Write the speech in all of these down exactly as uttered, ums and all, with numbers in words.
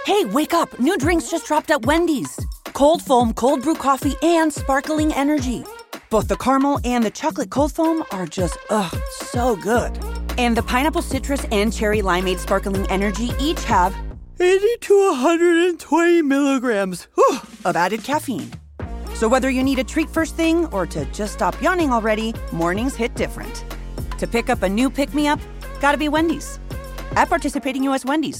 Hey, wake up. New drinks just dropped at Wendy's. Cold foam, cold brew coffee, and sparkling energy. Both the caramel and the chocolate cold foam are just, ugh, so good. And the pineapple citrus and cherry limeade sparkling energy each have eighty to one hundred twenty milligrams whew, of added caffeine. So whether you need a treat first thing or to just stop yawning already, mornings hit different. To pick up a new pick-me-up, gotta be Wendy's. At participating U S Wendy's.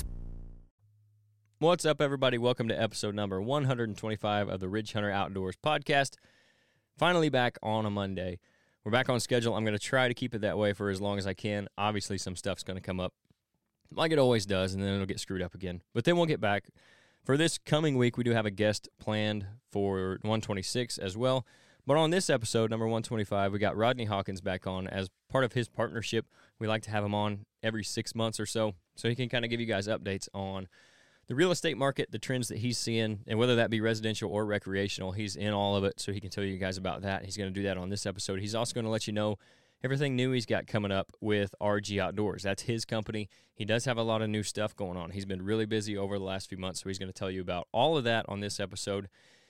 What's up, everybody? Welcome to episode number one hundred twenty-five of the Ridge Hunter Outdoors podcast. Finally back on a Monday. We're back on schedule. I'm going to try to keep it that way for as long as I can. Obviously, some stuff's going to come up like it always does, and then it'll get screwed up again. But then we'll get back. For this coming week, we do have a guest planned for one twenty-six as well. But on this episode, number one twenty-five, we got Rodney Hawkins back on as part of his partnership. We like to have him on every six months or so, so he can kind of give you guys updates on the real estate market, the trends that he's seeing, and whether that be residential or recreational, he's in all of it, so he can tell you guys about that. He's going to do that on this episode. He's also going to let you know everything new he's got coming up with R G Outdoors. That's his company. He does have a lot of new stuff going on. He's been really busy over the last few months, so he's going to tell you about all of that on this episode.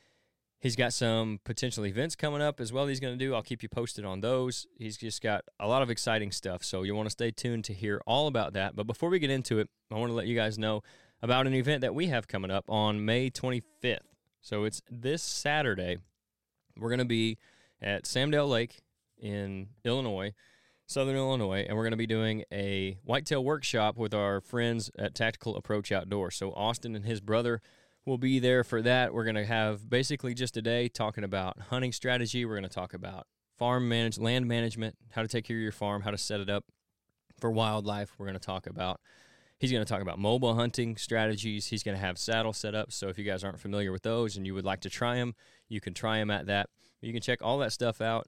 He's got some potential events coming up as well that he's going to do. I'll keep you posted on those. He's just got a lot of exciting stuff, so you want to stay tuned to hear all about that. But before we get into it, I want to let you guys know about an event that we have coming up on May twenty-fifth. So it's this Saturday. We're going to be at Samdale Lake in Illinois, Southern Illinois, and we're going to be doing a whitetail workshop with our friends at Tactical Approach Outdoors. So Austin and his brother will be there for that. We're going to have basically just a day talking about hunting strategy. We're going to talk about farm manage, land management, how to take care of your farm, how to set it up for wildlife. We're going to talk about He's going to talk about mobile hunting strategies. He's going to have saddle setups. So if you guys aren't familiar with those and you would like to try them, you can try them at that. You can check all that stuff out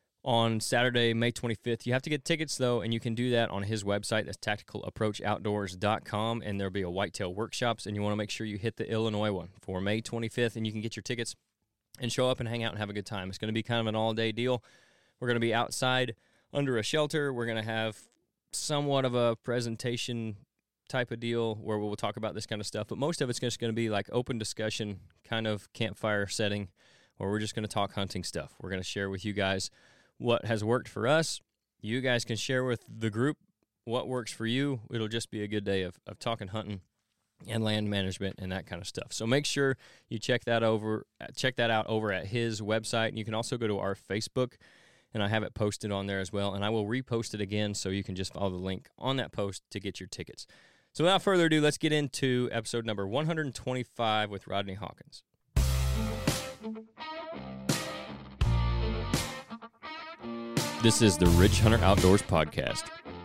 on Saturday, May twenty-fifth. You have to get tickets, though, and you can do that on his website. That's tactical approach outdoors dot com, and there'll be a whitetail workshops, and you want to make sure you hit the Illinois one for May twenty-fifth, and you can get your tickets and show up and hang out and have a good time. It's going to be kind of an all-day deal. We're going to be outside under a shelter. We're going to have somewhat of a presentation type of deal where we'll talk about this kind of stuff, but most of it's just going to be like open discussion, kind of campfire setting, where we're just going to talk hunting stuff. We're going to share with you guys what has worked for us. You guys can share with the group what works for you. It'll just be a good day of, of talking hunting and land management and that kind of stuff. So make sure you check that over, check that out over at his website. And you can also go to our Facebook, and I have it posted on there as well. And I will repost it again, so you can just follow the link on that post to get your tickets. So without further ado, let's get into episode number one hundred twenty-five with Rodney Hawkins. This is the Ridge Hunter Outdoors podcast.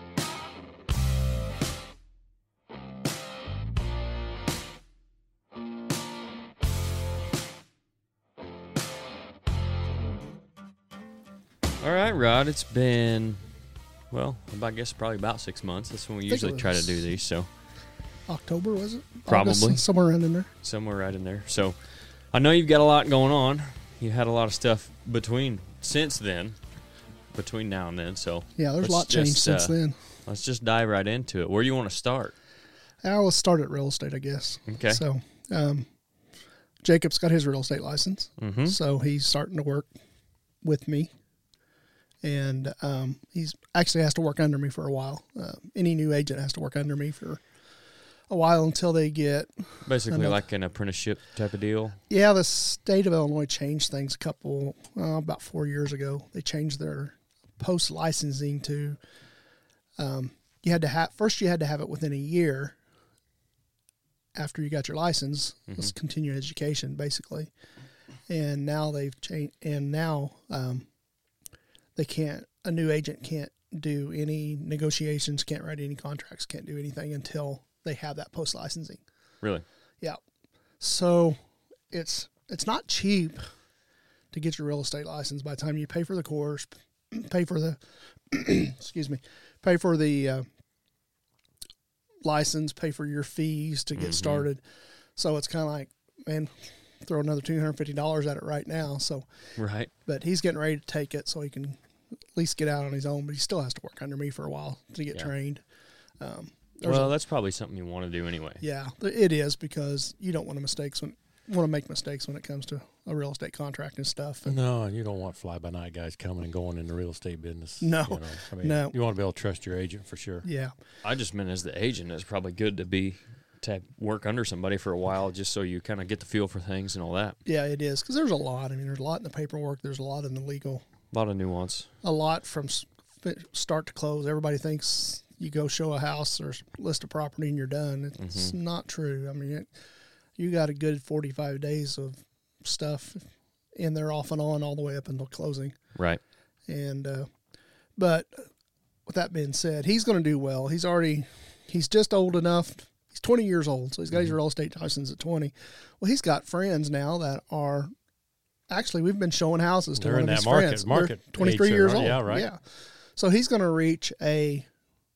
All right, Rod, it's been, well, I guess probably about six months. That's when we usually try to do these, so. October, was it? Probably. August, somewhere around in there. Somewhere right in there. So I know you've got a lot going on. You had a lot of stuff between, since then, between now and then. So yeah, there's a lot changed since uh, then. Let's just dive right into it. Where do you want to start? I will start at real estate, I guess. Okay. So um, Jacob's got his real estate license, mm-hmm. so he's starting to work with me. And um, he's actually has to work under me for a while. Uh, any new agent has to work under me for a while until they get basically another, like an apprenticeship type of deal. Yeah, the state of Illinois changed things a couple uh, about four years ago. They changed their post licensing to um, you had to have first you had to have it within a year after you got your license. Mm-hmm. It's continuing education basically, and now they've changed. And now um, they can't. A new agent can't do any negotiations, can't write any contracts, can't do anything until they have that post licensing. Really? Yeah. So it's it's not cheap to get your real estate license. By the time you pay for the course, pay for the excuse me, pay for the uh, license, pay for your fees to get mm-hmm. started. So it's kind of like, man, throw another two hundred fifty dollars at it right now. So right. But he's getting ready to take it so he can at least get out on his own. But he still has to work under me for a while to get yeah. trained. Um, There's well, a, that's probably something you want to do anyway. yeah, it is, because you don't want to mistakes when want to make mistakes when it comes to a real estate contract and stuff. And No, and you don't want fly-by-night guys coming and going in the real estate business. No, you know? I mean, no. You want to be able to trust your agent for sure. yeah, I just meant as the agent, it's probably good to be to work under somebody for a while, just so you kind of get the feel for things and all that. yeah, it is, because there's a lot. I mean, there's a lot in the paperwork. There's a lot in the legal. A lot of nuance. A lot from s- start to close. Everybody thinks you go show a house or list a property and you're done. It's Mm-hmm. not true. I mean, it, you got a good forty-five days of stuff in there off and on all the way up until closing. Right. And, uh, but with that being said, he's going to do well. He's already, he's just old enough. He's twenty years old. So he's got his real estate license at twenty. Well, he's got friends now that are, actually, we've been showing houses to They're one in of that his market- friends. market They're twenty-three age there, years right? old. Yeah, right. Yeah. So he's going to reach a,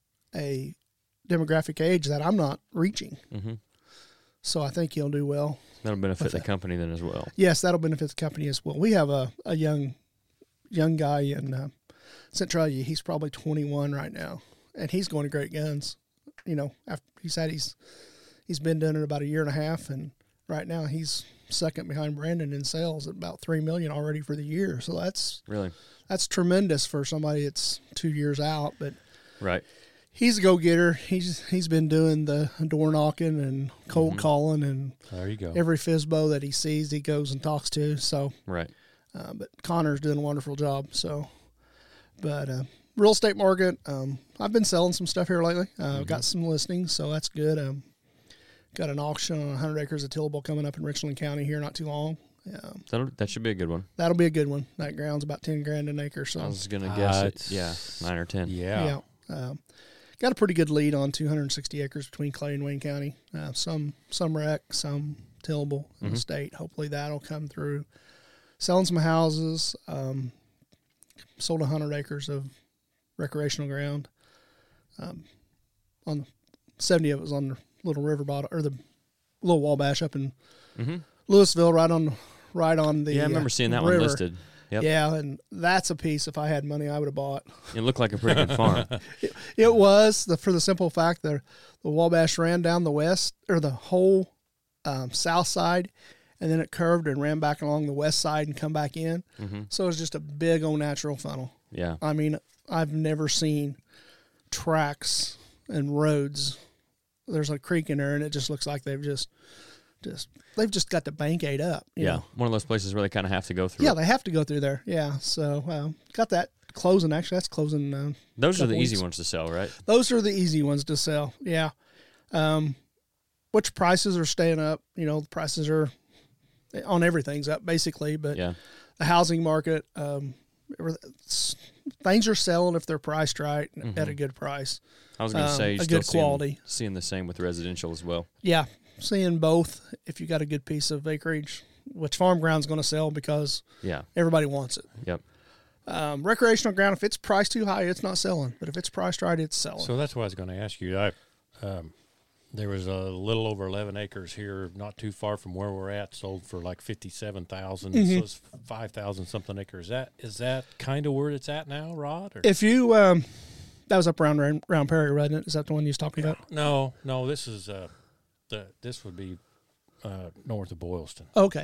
a demographic age that I'm not reaching. Mm-hmm. So I think he'll do well. That'll benefit With the that. company then as well. Yes, that'll benefit the company as well. We have a, a young young guy in uh, Centralia. He's probably twenty-one right now, and he's going to Great Guns. You know, after he said he's he's been doing it about a year and a half, and right now he's second behind Brandon in sales at about three million already for the year. So that's Really? that's tremendous for somebody that's two years out, but. Right. He's a go-getter. He's he's been doing the door knocking and cold Mm-hmm. calling, and There you go. every F S B O that he sees, he goes and talks to. So, Right. uh, but Connor's doing a wonderful job. So, but uh, real estate market, um, I've been selling some stuff here lately. Uh, Mm-hmm. Got some listings, so that's good. Um, got an auction on one hundred acres of tillable coming up in Richland County here not too long. Um, That'll, that should be a good one. that'll be a good one. That ground's about ten grand an acre. So I was going to Uh, guess it. it's- Yeah, nine or ten. Yeah. Yeah. Um, got a pretty good lead on two hundred sixty acres between Clay and Wayne County. Uh, some some rec, some tillable in Mm-hmm. the state. Hopefully that'll come through. Selling some houses. Um, sold one hundred acres of recreational ground. Um, on seventy of it was on the little river bottom, or the little Wabash up in Mm-hmm. Louisville, right on right on the Yeah, I remember uh, seeing that river. one listed. Yep. Yeah, and that's a piece. If I had money, I would have bought. It looked like a pretty good farm. It was the, for the simple fact that the Wabash ran down the west or the whole um, south side, and then it curved and ran back along the west side and come back in. Mm-hmm. So it was just a big old natural funnel. Yeah. I mean, I've never seen tracks and roads. There's a creek in there, and it just looks like they've just, just they've just got the bank ate up. you Yeah. know. One of those places where they kind of have to go through. Yeah, it. they have to go through there. Yeah, so uh, got that closing. Actually, that's closing. Uh, Those are the couple easy weeks. ones to sell, right? Those are the easy ones to sell. Yeah. Um, which prices are staying up? You know, the prices are on everything's up basically, but Yeah. the housing market, um, it's- things are selling if they're priced right at a good price. I was going to Um, say, a you're still good seeing, quality. seeing the same with residential as well. Yeah. Seeing both if you got a good piece of acreage, which farm ground's going to sell because Yeah. everybody wants it. Yep. Um, recreational ground, if it's priced too high, it's not selling. But if it's priced right, it's selling. So that's what I was going to ask you. I, um, there was a little over eleven acres here, not too far from where we're at, sold for like fifty-seven thousand. Mm-hmm. So it's five thousand something acres. Is that is that kind of where it's at now, Rod? Or? If you, um, that was up around Round, Round Prairie, wasn't it? Is that the one you was talking about? No, no. This is uh, the this would be uh, north of Boylston. Okay.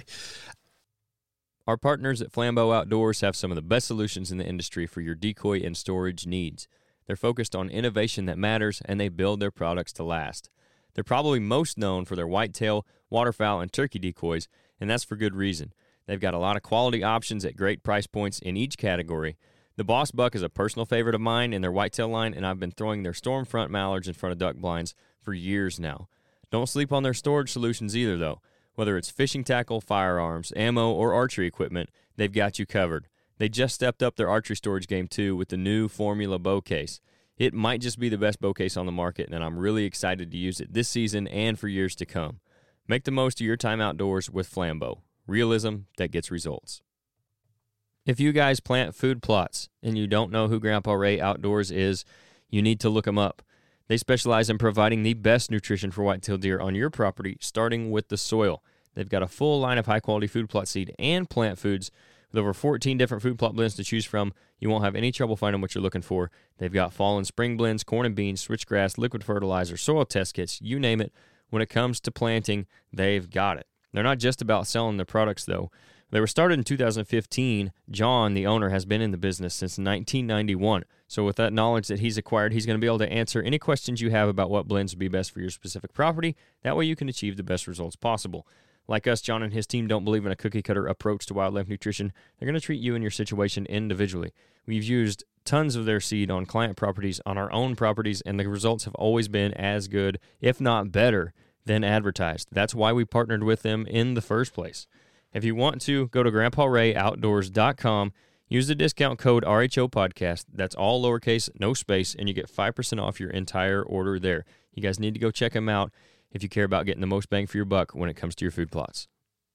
Our partners at Flambeau Outdoors have some of the best solutions in the industry for your decoy and storage needs. They're focused on innovation that matters, and they build their products to last. They're probably most known for their whitetail, waterfowl, and turkey decoys, and that's for good reason. They've got a lot of quality options at great price points in each category. The Boss Buck is a personal favorite of mine in their whitetail line, and I've been throwing their Stormfront mallards in front of duck blinds for years now. Don't sleep on their storage solutions either, though. Whether it's fishing tackle, firearms, ammo, or archery equipment, they've got you covered. They just stepped up their archery storage game, too, with the new Formula bow case. It might just be the best bow case on the market, and I'm really excited to use it this season and for years to come. Make the most of your time outdoors with Flambeau. Realism that gets results. If you guys plant food plots and you don't know who Grandpa Ray Outdoors is, you need to look them up. They specialize in providing the best nutrition for whitetail deer on your property, starting with the soil. They've got a full line of high-quality food plot seed and plant foods with With over fourteen different food plot blends to choose from, you won't have any trouble finding what you're looking for. They've got fall and spring blends, corn and beans, switchgrass, liquid fertilizer, soil test kits, you name it. When it comes to planting, they've got it. They're not just about selling their products, though. They were started in two thousand fifteen. John, the owner, has been in the business since nineteen ninety-one. So with that knowledge that he's acquired, he's going to be able to answer any questions you have about what blends would be best for your specific property. That way you can achieve the best results possible. Like us, John and his team don't believe in a cookie-cutter approach to wildlife nutrition. They're going to treat you and your situation individually. We've used tons of their seed on client properties, on our own properties, and the results have always been as good, if not better, than advertised. That's why we partnered with them in the first place. If you want to, go to grandpa ray outdoors dot com, use the discount code R H O Podcast. That's all lowercase, no space, and you get five percent off your entire order there. You guys need to go check them out if you care about getting the most bang for your buck when it comes to your food plots.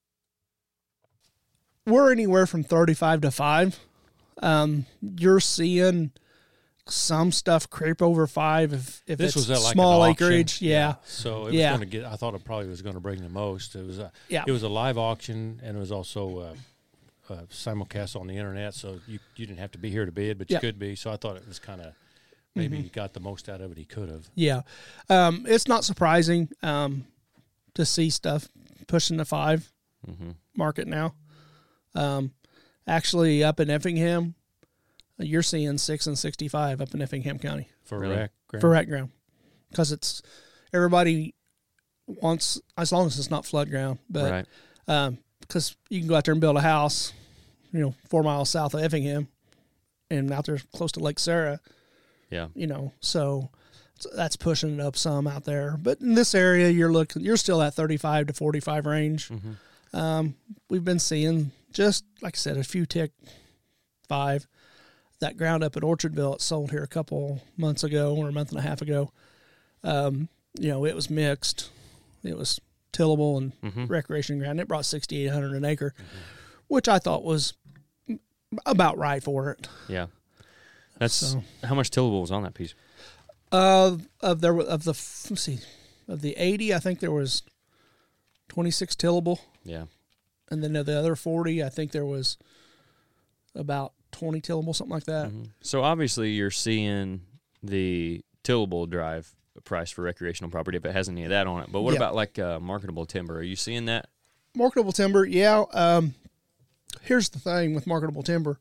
We're anywhere from thirty-five to five. Um, you're seeing some stuff creep over five if, if This it's was at like small an auction. acreage. Yeah. So it was Yeah. going to get. I thought it probably was going to bring the most. It was a. Yeah. It was a live auction, and it was also a, a simulcast on the internet. So you you didn't have to be here to bid, but you Yeah. could be. So I thought it was kind of maybe he got the most out of it he could have. Yeah. Um, it's not surprising um, to see stuff pushing the five Mm-hmm. market now. Um, actually, up in Effingham, you're seeing six and sixty-five up in Effingham County For Really? rec, ground. for rec ground, because it's everybody wants, as long as it's not flood ground, but Right. um, because you can go out there and build a house, you know, four miles south of Effingham, and out there close to Lake Sarah. Yeah. You know, so that's pushing it up some out there. But in this area, you're looking, you're still at thirty-five to forty-five range. Mm-hmm. Um, we've been seeing just like I said, a few tick five. That ground up at Orchardville, it sold here a couple months ago or a month and a half ago. Um, you know, it was mixed. It was tillable and Mm-hmm. recreation ground. It brought sixty-eight hundred an acre, which I thought was about right for it. Yeah. That's So- how much tillable was on that piece? Uh, of there of the let's see, of the eighty, I think there was twenty-six tillable, Yeah. and then of the other forty, I think there was about twenty tillable, something like that. Mhm. So obviously you're seeing the tillable drive price for recreational property if it has any of that on it. But what Yeah. about like uh, marketable timber? Are you seeing that? Marketable timber, yeah. Um, here's the thing with marketable timber.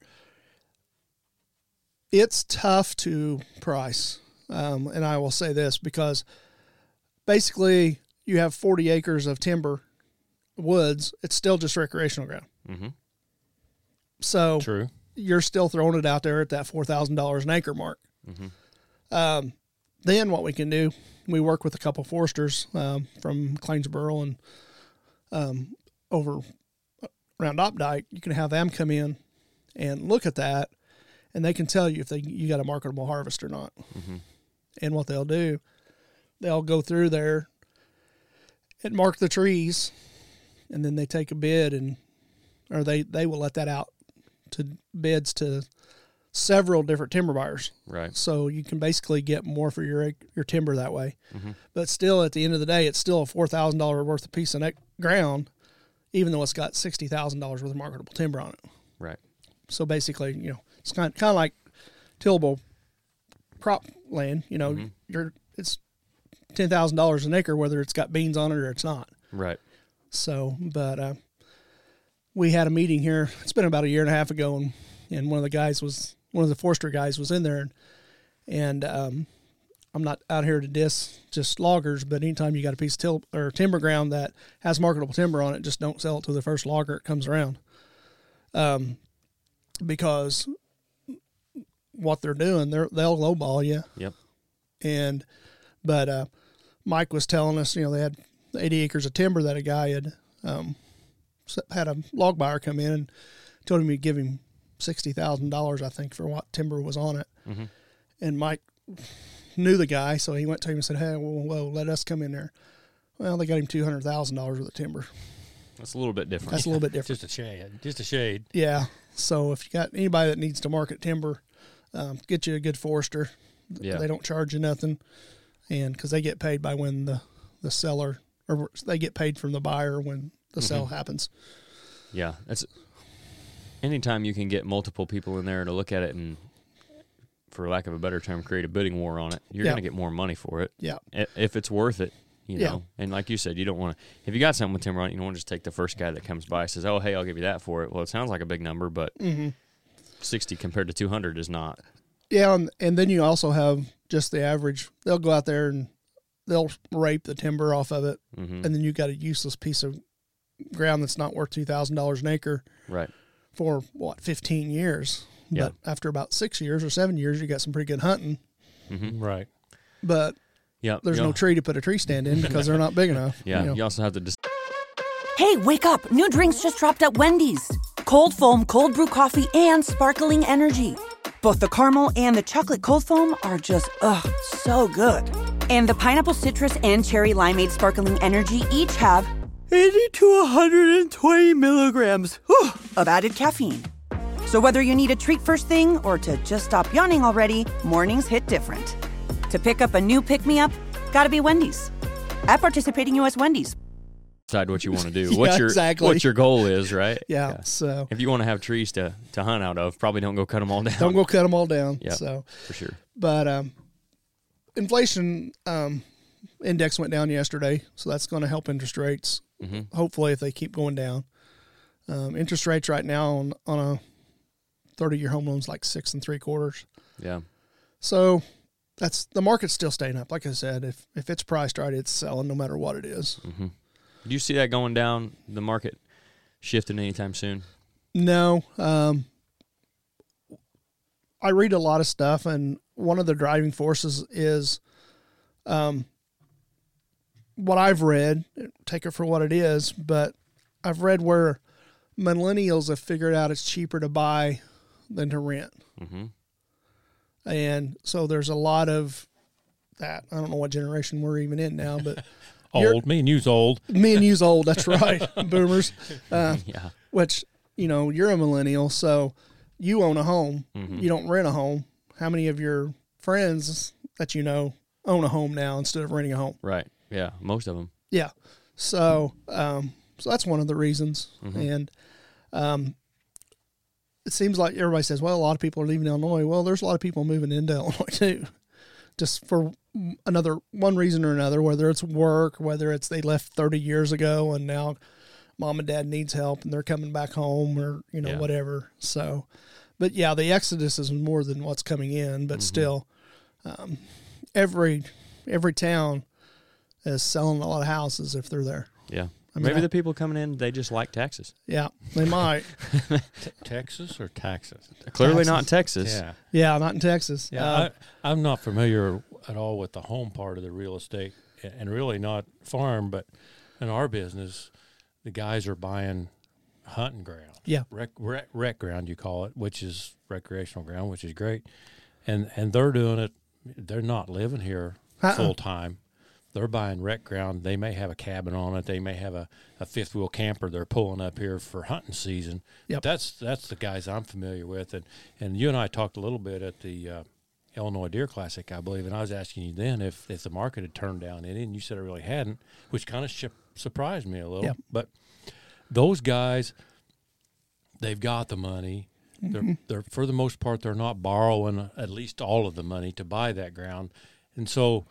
It's tough to price. Um, and I will say this because basically you have forty acres of timber woods. It's still just recreational ground. Mm-hmm. So True. you're still throwing it out there at that four thousand dollars an acre mark. Mm-hmm. Um, then what we can do, we work with a couple foresters um, from Clainsboro and um, over around Opdyke. You can have them come in and look at that, and they can tell you if they you got a marketable harvest or not. Mm-hmm. And what they'll do, they'll go through there and mark the trees, and then they take a bid, and or they, they will let that out to bids to several different timber buyers. Right. So you can basically get more for your your timber that way. Mm-hmm. But still, at the end of the day, it's still a four thousand dollars worth of piece of ne- ground, even though it's got sixty thousand dollars worth of marketable timber on it. Right. So basically, you know, it's kind of, kind of like tillable crop land. You know, Mm-hmm. you're it's ten thousand dollars an acre, whether it's got beans on it or it's not. Right. So, but uh, we had a meeting here. It's been about a year and a half ago, and, and one of the guys was one of the forester guys was in there, and, and um, I'm not out here to diss just loggers, but anytime you got a piece of till, or timber ground that has marketable timber on it, just don't sell it to the first logger that comes around. Um, because what they're doing, they're, they'll lowball you. Yep. And, but, uh, Mike was telling us, you know, they had eighty acres of timber that a guy had, um, had a log buyer come in and told him he'd give him sixty thousand dollars, I think, for what timber was on it. Mm-hmm. And Mike knew the guy, so he went to him and said, hey, whoa, whoa, let us come in there. Well, they got him two hundred thousand dollars worth of timber. That's a little bit different. That's a little bit different. Just a shade. Just a shade. Yeah. So if you got anybody that needs to market timber, um, get you a good forester. Yeah. They don't charge you nothing, and because they get paid by when the, the seller, or they get paid from the buyer when the sale happens. Yeah. That's anytime you can get multiple people in there to look at it and, for lack of a better term, create a bidding war on it, you're Yeah. going to get more money for it. Yeah. I- If it's worth it, you Yeah. know. And like you said, you don't want to, if you got something with timber on it, you don't want to just take the first guy that comes by and says, oh, hey, I'll give you that for it. Well, it sounds like a big number, but Mm-hmm. sixty compared to two hundred is not. Yeah, and, and then you also have just the average. They'll go out there and they'll rape the timber off of it, Mm-hmm. and then you got a useless piece of ground that's not worth two thousand dollars an acre Right. for what fifteen years. Yeah. But after about six years or seven years, you got some pretty good hunting. Mm-hmm. Right. But Yeah. there's you no know, tree to put a tree stand in because they're not big enough. Yeah. you know. You also have to dis- Hey, wake up! New drinks just dropped at Wendy's. Cold foam, cold brew coffee, and sparkling energy. Both the caramel and the chocolate cold foam are just, ugh, so good. And the pineapple citrus and cherry limeade sparkling energy each have eighty to one hundred twenty milligrams whew, of added caffeine. So whether you need a treat first thing or to just stop yawning already, mornings hit different. To pick up a new pick-me-up, gotta be Wendy's. At participating U S Wendy's. decide what you want to do. Yeah, What your exactly. what your goal is, right? Yeah, so If you want to have trees to, to hunt out of, probably don't go cut them all down. don't go cut them all down. Yeah. So, for sure. but um, inflation um, index went down yesterday, so that's going to help interest rates. Mm-hmm. Hopefully, if they keep going down, um, interest rates right now on on a thirty-year home loan is like six and three quarters. Yeah. So that's the market's still staying up. Like I said, if if it's priced right, it's selling no matter what it is. Mm-hmm. Do you see that going down? The market shifting anytime soon? No, um, I read a lot of stuff, and one of the driving forces is, um, what I've read. Take it for what it is, but I've read where millennials have figured out it's cheaper to buy than to rent, Mm-hmm. and so there's a lot of that. I don't know what generation we're even in now, but You're- Old. Me and you's old. me and you's old. That's right, boomers. Uh, Yeah. which, you know, you're a millennial, so you own a home. Mm-hmm. You don't rent a home. How many of your friends that you know own a home now instead of renting a home? Right. Yeah. Most of them. Yeah. So, um, so that's one of the reasons. Mm-hmm. And um, it seems like everybody says, well, a lot of people are leaving Illinois. Well, there's a lot of people moving into Illinois too, just for another one reason or another, whether it's work, whether it's they left thirty years ago and now mom and dad needs help and they're coming back home, or, you know, Yeah. whatever. So, but yeah, the exodus is more than what's coming in, but Mhm. still, um, every, every town is selling a lot of houses if they're there. Yeah. I mean, Maybe I- the people coming in, they just like Texas. Yeah, they might. T- Texas or Texas? Clearly Texas. not Texas. Yeah. Yeah, not in Texas. Yeah, Uh, I, I'm not familiar at all with the home part of the real estate, a- and really not farm. But in our business, the guys are buying hunting ground, Yeah. rec, rec, rec ground you call it, which is recreational ground, which is great, and and they're doing it. They're not living here Uh-uh. full time. They're buying rec ground. They may have a cabin on it. They may have a, a fifth wheel camper they're pulling up here for hunting season. Yep. That's that's the guys I'm familiar with. And, and you and I talked a little bit at the uh, Illinois Deer Classic, I believe, and I was asking you then if, if the market had turned down any, and you said it really hadn't, which kind of sh- surprised me a little. Yep. But those guys, they've got the money. They're, they're for the most part, they're not borrowing at least all of the money to buy that ground. And so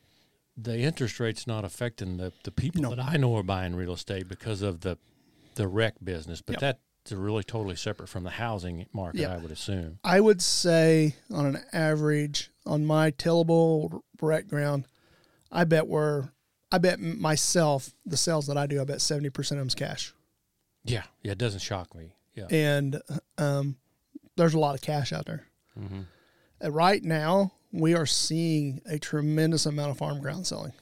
the interest rate's not affecting the, the people No. that I know are buying real estate because of the the rec business. But Yep. that's really totally separate from the housing market, Yep. I would assume. I would say on an average on my tillable rec ground, I bet we're, I bet myself, the sales that I do, I bet seventy percent of them's cash. Yeah, yeah, it doesn't shock me. Yeah, And um, there's a lot of cash out there. Mm-hmm. Uh, right now, we are seeing a tremendous amount of farm ground selling.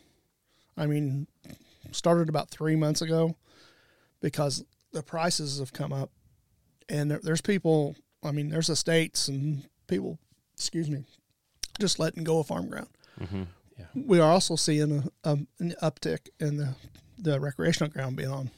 I mean, started about three months ago because the prices have come up, and there, there's people. I mean, there's estates and people, excuse me, just letting go of farm ground. Mm-hmm. We are also seeing a, a, an uptick in the the recreational ground being on.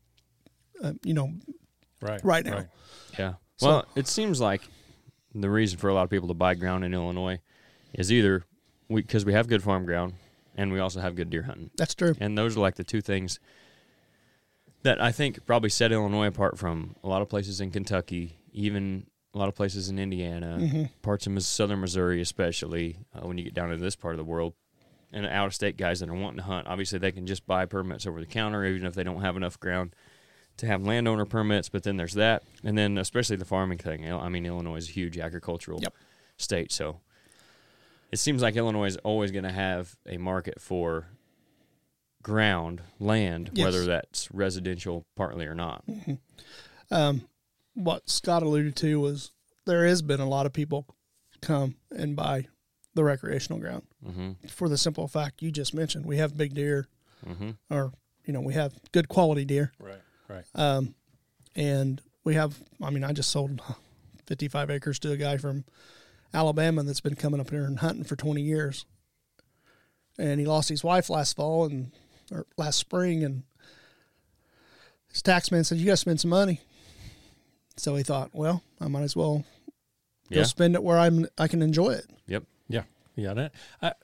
Uh, you know, right, right now. Yeah. So- Well, it seems like the reason for a lot of people to buy ground in Illinois is either we because we have good farm ground and we also have good deer hunting. That's true. And those are like the two things that I think probably set Illinois apart from a lot of places in Kentucky even a lot of places in Indiana, Mm-hmm. parts of Mis- southern Missouri especially, uh, when you get down to this part of the world, and out-of-state guys that are wanting to hunt, obviously they can just buy permits over the counter, even if they don't have enough ground to have landowner permits, but then there's that. And then especially the farming thing. I mean, Illinois is a huge agricultural Yep. state, so it seems like Illinois is always going to have a market for ground, land, Yes. whether that's residential partly or not. Um, what Scott alluded to was there has been a lot of people come and buy the recreational ground Mm-hmm. for the simple fact you just mentioned. We have big deer, Mm-hmm. or you know, we have good quality deer, Right, right. um, and we have. I mean, I just sold fifty-five acres to a guy from Alabama that's been coming up here and hunting for twenty years, and he lost his wife last fall and or last spring, and his tax man said, "You got to spend some money." So he thought, well, I might as well go Yeah. spend it where I'm I can enjoy it. Yep. Yeah, yeah. That, I,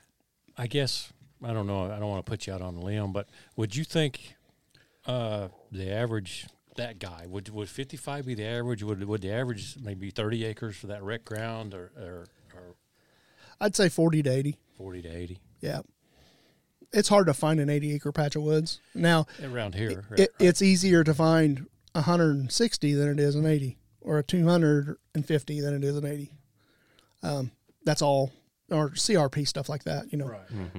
I guess I don't know. I don't want to put you out on a limb, but would you think uh, the average that guy would would fifty-five be the average? Would would the average maybe thirty acres for that rec ground, or or, or I'd say forty to eighty. forty to eighty Yeah. It's hard to find an eighty acre patch of woods. Now, around here? it, it's easier to find one hundred sixty than it is an eighty, or a two hundred fifty than it is an eighty. Um, that's all, or C R P stuff like that, you know. right. Mm-hmm.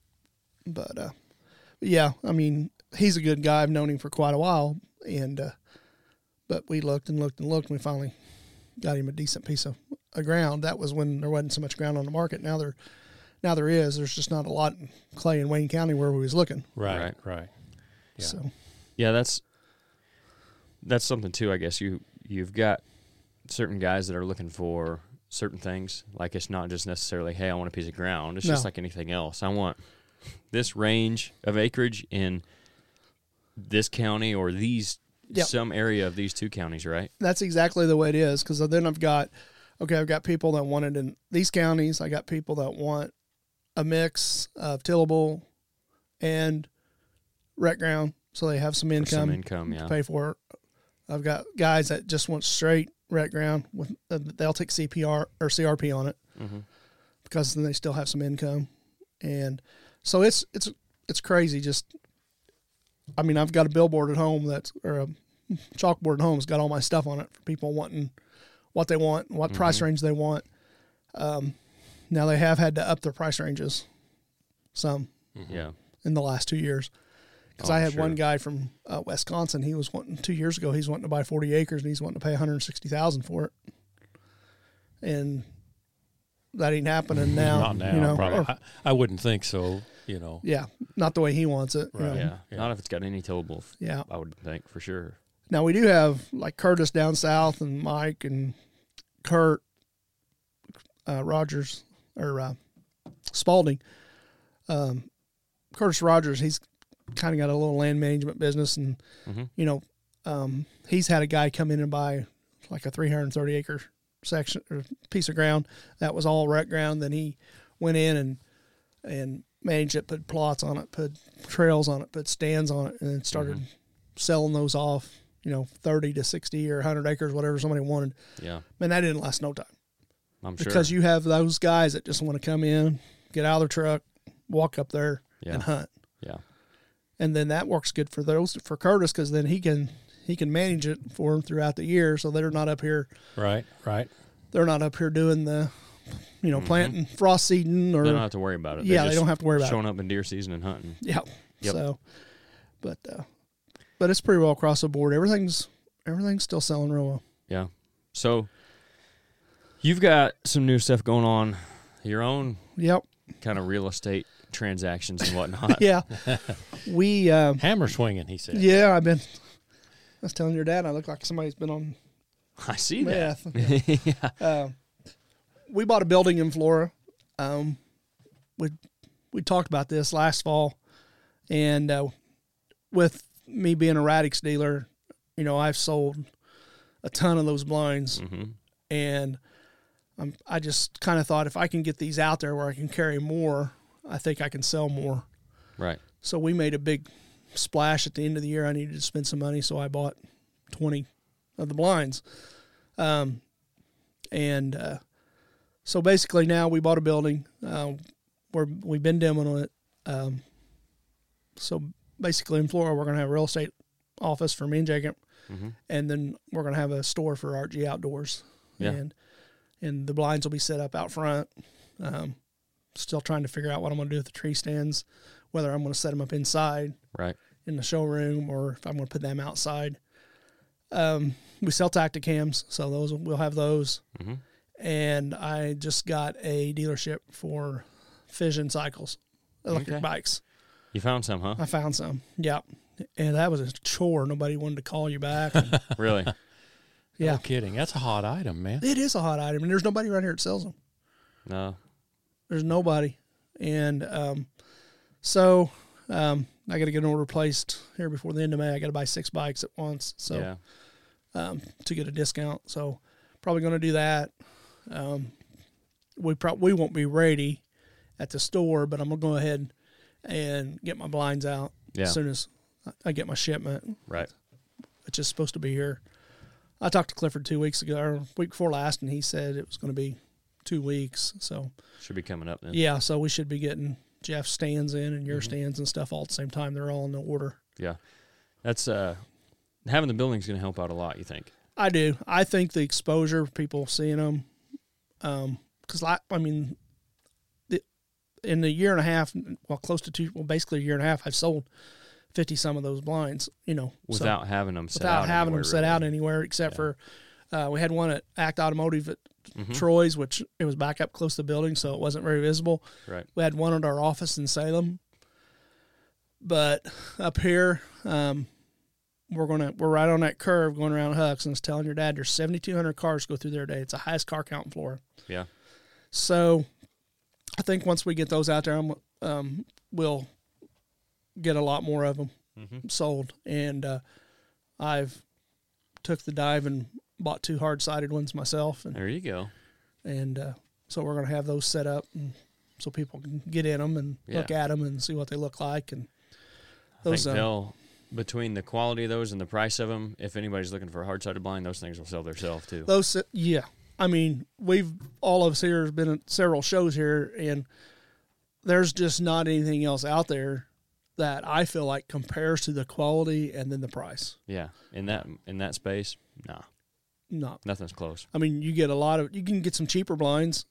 But, uh, yeah, I mean, he's a good guy. I've known him for quite a while. And, uh, but we looked and looked and looked, and we finally got him a decent piece of, of ground. That was when there wasn't so much ground on the market. Now there, now there is. There's just not a lot in Clay and Wayne County where we was looking. Right, Right. right. Yeah. So, Yeah, that's that's something too. I guess you you've got certain guys that are looking for certain things. Like it's not just necessarily, hey, I want a piece of ground. It's just No. like anything else. I want this range of acreage in this county or these Yep. some area of these two counties, right? that's exactly the way it is. Because then I've got, okay, I've got people that want it in these counties. I got people that want a mix of tillable and rec ground, so they have some For income, some income, to yeah. pay for it. I've got guys that just want straight rec ground with uh, they'll take C P R or C R P on it Mm-hmm. because then they still have some income, and so it's it's it's crazy. Just, I mean, I've got a billboard at home that's or a chalkboard at home that's got all my stuff on it for people wanting what they want, what price Mhm. range they want. Um, now they have had to up their price ranges some Yeah. in the last two years. Because Oh, I had sure. one guy from uh, Wisconsin. He was wanting two years ago. He's wanting to buy forty acres, and he's wanting to pay one hundred sixty thousand for it. And that ain't happening now. Not now, you know, probably. or- I, I wouldn't think so. You know. yeah, not the way he wants it. you Right. know. Yeah. Yeah. Not if it's got any tillable, Yeah. I would think, for sure. Now we do have like Curtis down south, and Mike and Kurt uh, Rogers or uh, Spalding. Um, Curtis Rogers, he's kind of got a little land management business, and Mhm. you know, um, he's had a guy come in and buy like a three hundred thirty acre section or piece of ground that was all rec ground. Then he went in and and managed it, put plots on it, put trails on it, put stands on it, and then started Mhm. selling those off. You know, thirty to sixty or one hundred acres, whatever somebody wanted. Yeah. Man, that didn't last no time. I'm sure. Because you have those guys that just want to come in, get out of their truck, walk up there Yeah. and hunt. Yeah. And then that works good for those for Curtis, because then he can he can manage it for them throughout the year, so they're not up here Right. Right. they're not up here doing the you know Mhm. planting frost seeding or They don't have to worry about it. yeah they just don't have to worry about showing up in deer season and hunting. it. Yeah. Yep. So, but uh, but it's pretty well across the board. Everything's everything's still selling real well. Yeah. So you've got some new stuff going on, your own Yep. kind of real estate transactions and whatnot. Yeah. we um, Hammer swinging, he said. yeah I've been. I was telling your dad I look like somebody's been on I see that. meth. yeah. Uh, we bought a building in Flora. Um, we we talked about this last fall, and uh, with me being a Radix dealer, you know, I've sold a ton of those blinds, hmm and I'm, I just kind of thought if I can get these out there where I can carry more, I think I can sell more. Right. So we made a big splash at the end of the year. I needed to spend some money, so I bought twenty of the blinds. Um, and uh, so basically now we bought a building. Uh, we're, we've been demoing it. Um, so basically in Florida, we're going to have a real estate office for me and Jacob. Mm-hmm. And then we're going to have a store for R G Outdoors. Yeah. And, and the blinds will be set up out front. Um, still trying to figure out what I'm going to do with the tree stands, whether I'm going to set them up inside. Right. In the showroom, or if I'm going to put them outside. Um, we sell Tacticams, so those we'll have those. Mm-hmm. And I just got a dealership for Fission cycles, electric okay. bikes. You found some, huh? I found some, yeah. And that was a chore. Nobody wanted to call you back. And, really? Yeah. No kidding. That's a hot item, man. It is a hot item, and there's nobody around here that sells them. No. There's nobody. And um, so um, I got to get an order placed here before the end of May. I got to buy six bikes at once, so yeah. um, to get a discount. So probably going to do that. Um, we pro- we won't be ready at the store, but I'm gonna go ahead and get my blinds out yeah. as soon as I get my shipment. Right. Which is supposed to be here. I talked to Clifford two weeks ago, or week before last, and he said it was going to be two weeks. So should be coming up then. Yeah, so we should be getting Jeff's stands in and your mm-hmm. stands and stuff all at the same time. They're all in the order. Yeah, that's uh, having the building's going to help out a lot. You think? I do. I think the exposure, people seeing them, um, because I, I mean, the, in the year and a half, well, close to two, well, basically a year and a half, I've sold fifty some of those blinds, you know, without so, having them set without out having them set really. out anywhere, except yeah. for uh, we had one at Act Automotive at mm-hmm. Troy's, which it was back up close to the building, so it wasn't very visible. Right. We had one at our office in Salem, but up here, um, we're gonna we're right on that curve going around Hucks, and it's telling your dad there's seventy-two hundred cars go through there a day. It's the highest car count in Florida. Yeah. So, I think once we get those out there, I'm, um, we'll get a lot more of them mm-hmm. sold. And uh, I've took the dive and bought two hard-sided ones myself. And, there you go. And uh, so we're going to have those set up and so people can get in them and yeah. look at them and see what they look like. And those, I think uh, they'll, between the quality of those and the price of them, if anybody's looking for a hard-sided blind, those things will sell themselves too. Those, yeah. I mean, we've, all of us here have been at several shows here, and there's just not anything else out there that I feel like compares to the quality and then the price. Yeah. In that, in that space, nah. No. Nothing's close. I mean, you get a lot of, you can get some cheaper blinds,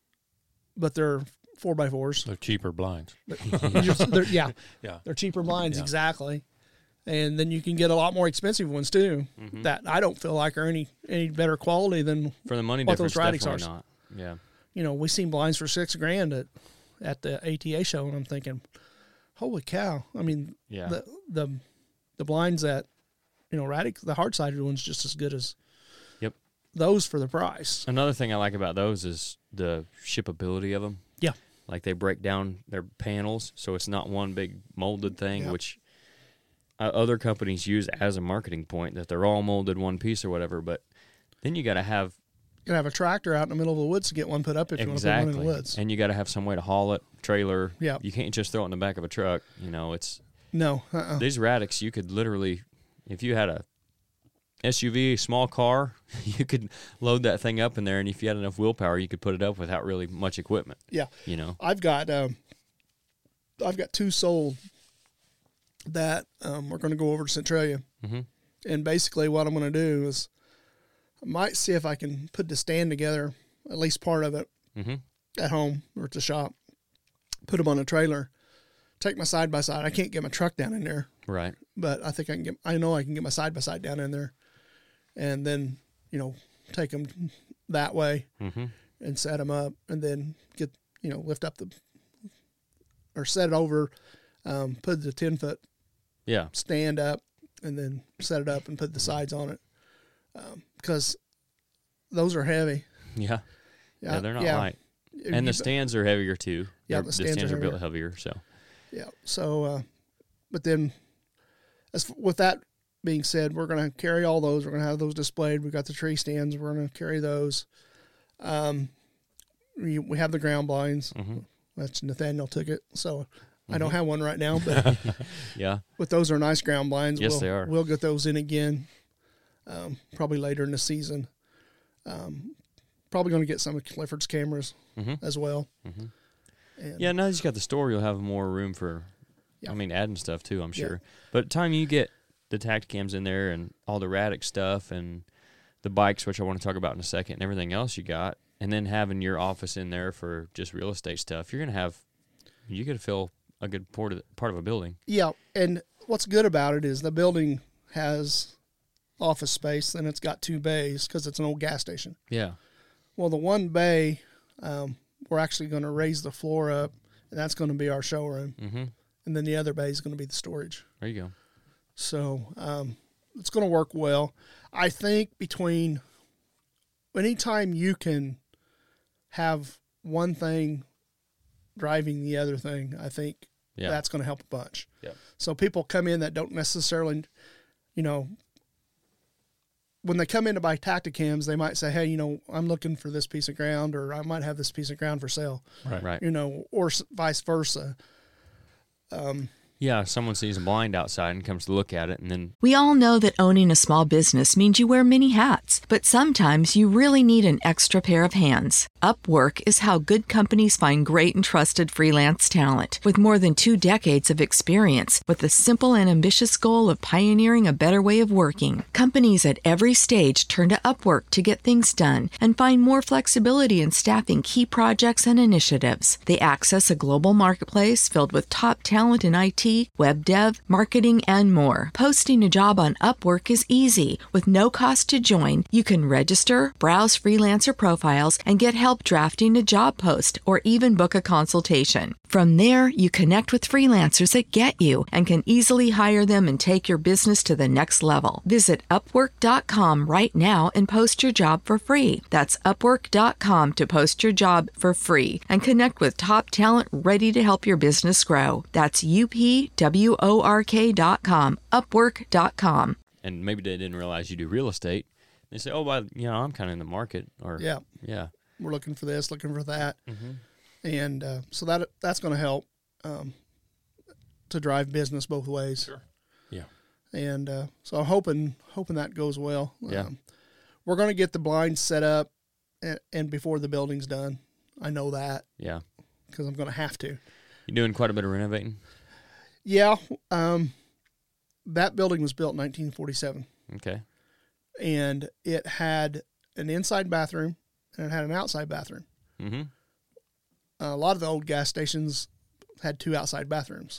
but they're four by fours. They're cheaper blinds. They're, they're, yeah. Yeah. They're cheaper blinds, yeah. exactly. And then you can get a lot more expensive ones too mm-hmm. that I don't feel like are any, any better quality than for the money what difference, those Radix definitely are. not. Yeah. You know, we seen blinds for six grand at, at the A T A show, and I'm thinking, holy cow. I mean, yeah. the, the, the blinds that, you know, Radix, the hard-sided ones just as good as yep. those for the price. Another thing I like about those is the shippability of them. Yeah. Like they break down their panels, so it's not one big molded thing, yep. which uh, other companies use as a marketing point, that they're all molded one piece or whatever. But then you got to have you gotta have a tractor out in the middle of the woods to get one put up if exactly. you want to put one in the woods. And you got to have some way to haul it, trailer. Yeah. You can't just throw it in the back of a truck. You know, it's no. Uh-uh. These Radix, you could literally, if you had a S U V, small car, you could load that thing up in there, and if you had enough willpower, you could put it up without really much equipment. Yeah. You know, I've got um, I've got two sold that um, we're going to go over to Centralia, mm-hmm. and basically what I'm going to do is I might see if I can put the stand together, at least part of it, mm-hmm. at home or at the shop, put them on a trailer, take my side by side. I can't get my truck down in there, right? But I think I can get. I know I can get my side by side down in there, and then you know take them that way mm-hmm. and set them up, and then get you know lift up the or set it over, um, put the ten foot yeah stand up, and then set it up and put the sides on it. Because um, those are heavy. Yeah. Yeah, yeah they're not yeah. light. And the stands are heavier, too. Yeah, they're, the stands, the stands are, are built heavier, so. Yeah, so, uh, but then, as with that being said, we're going to carry all those. We're going to have those displayed. We've got the tree stands. We're going to carry those. Um, we, we have the ground blinds. Mm-hmm. That's Nathaniel took it, so mm-hmm. I don't have one right now. But yeah, but those are nice ground blinds. Yes, we'll, they are. We'll get those in again. Um, probably later in the season. Um, probably going to get some of Clifford's cameras Mm-hmm. as well. Mm-hmm. And Yeah, now that you got the store, you'll have more room for, Yeah. I mean, adding stuff too, I'm Yeah. sure. But time you get the Tacticams in there and all the Radix stuff and the bikes, which I want to talk about in a second, and everything else you got, and then having your office in there for just real estate stuff, you're going to have, you got to fill a good part of, the, part of a building. Yeah, and what's good about it is the building has office space, and it's got two bays because it's an old gas station. Yeah. Well, the one bay, um, we're actually going to raise the floor up, and that's going to be our showroom. Mm-hmm. And then the other bay is going to be the storage. There you go. So um, it's going to work well. I think between anytime you can have one thing driving the other thing, I think Yeah. that's going to help a bunch. Yeah. So people come in that don't necessarily, you know, when they come in to buy Tacticams, they might say, hey, you know, I'm looking for this piece of ground, or I might have this piece of ground for sale, Right. Right. you know, or s- vice versa. Um, Yeah, if someone sees a blind outside and comes to look at it, and then We all know that owning a small business means you wear many hats, but sometimes you really need an extra pair of hands. Upwork is how good companies find great and trusted freelance talent. With more than two decades of experience, with the simple and ambitious goal of pioneering a better way of working, companies at every stage turn to Upwork to get things done and find more flexibility in staffing key projects and initiatives. They access a global marketplace filled with top talent in I T, web dev, marketing, and more. Posting a job on Upwork is easy. With no cost to join, you can register, browse freelancer profiles, and get help drafting a job post or even book a consultation. From there, you connect with freelancers that get you and can easily hire them and take your business to the next level. Visit upwork dot com right now and post your job for free. That's upwork dot com to post your job for free and connect with top talent ready to help your business grow. That's U P W O R K dot com, upwork dot com. and maybe they didn't realize you do real estate. They say, oh, well, you know, I'm kind of in the market. Or yeah, Yeah. we're looking for this, looking for that. Mm-hmm. And uh, so that that's going to help um, to drive business both ways. Sure. Yeah. And uh, so I'm hoping hoping that goes well. Yeah. Um, we're going to get the blinds set up and, and before the building's done. I know that Yeah. because I'm going to have to. You doing quite a bit of renovating? Yeah. Um, that building was built in nineteen forty-seven, Okay. and it had an inside bathroom and it had an outside bathroom. Mm-hmm. Uh, a lot of the old gas stations had two outside bathrooms.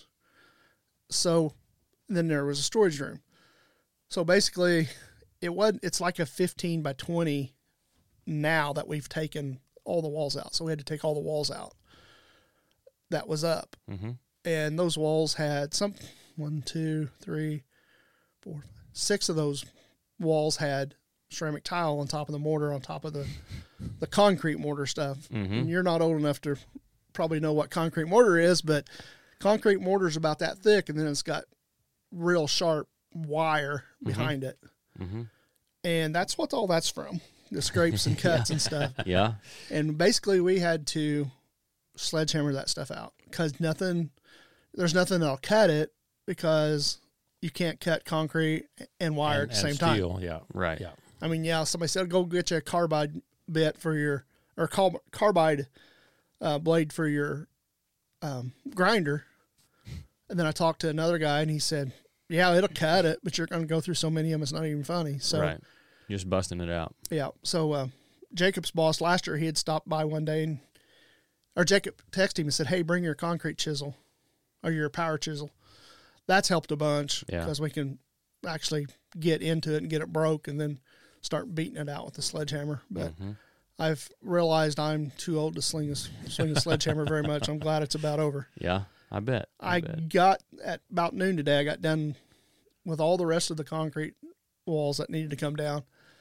So then there was a storage room. So basically, it was it's like a fifteen by twenty now that we've taken all the walls out. So we had to take all the walls out. That was up. Mm-hmm. And those walls had some one, two, three, four, six of those walls had ceramic tile on top of the mortar, on top of the the concrete mortar stuff. Mm-hmm. And you're not old enough to probably know what concrete mortar is, but concrete mortar is about that thick, and then it's got real sharp wire behind it. Mm-hmm. And that's what all that's from, the scrapes and cuts and stuff. Yeah. And basically we had to sledgehammer that stuff out because nothing, there's nothing that'll cut it because you can't cut concrete and wire And- at the same and time. steel, Yeah. Right. Yeah. I mean, yeah, somebody said, go get you a carbide bit for your, or car- carbide uh, blade for your um, grinder. And then I talked to another guy and he said, yeah, it'll cut it, but you're going to go through so many of them, it's not even funny. So, Right. Just busting it out. yeah. So uh, Jacob's boss last year, he had stopped by one day and, or Jacob texted him and said, hey, bring your concrete chisel or your power chisel. That's helped a bunch Yeah. because we can actually get into it and get it broke and then start beating it out with the sledgehammer. But Mm-hmm. I've realized I'm too old to sling a, swing a sledgehammer very much. I'm glad it's about over. Yeah. I bet. I, I bet. got at about noon today, I got done with all the rest of the concrete walls that needed to come down.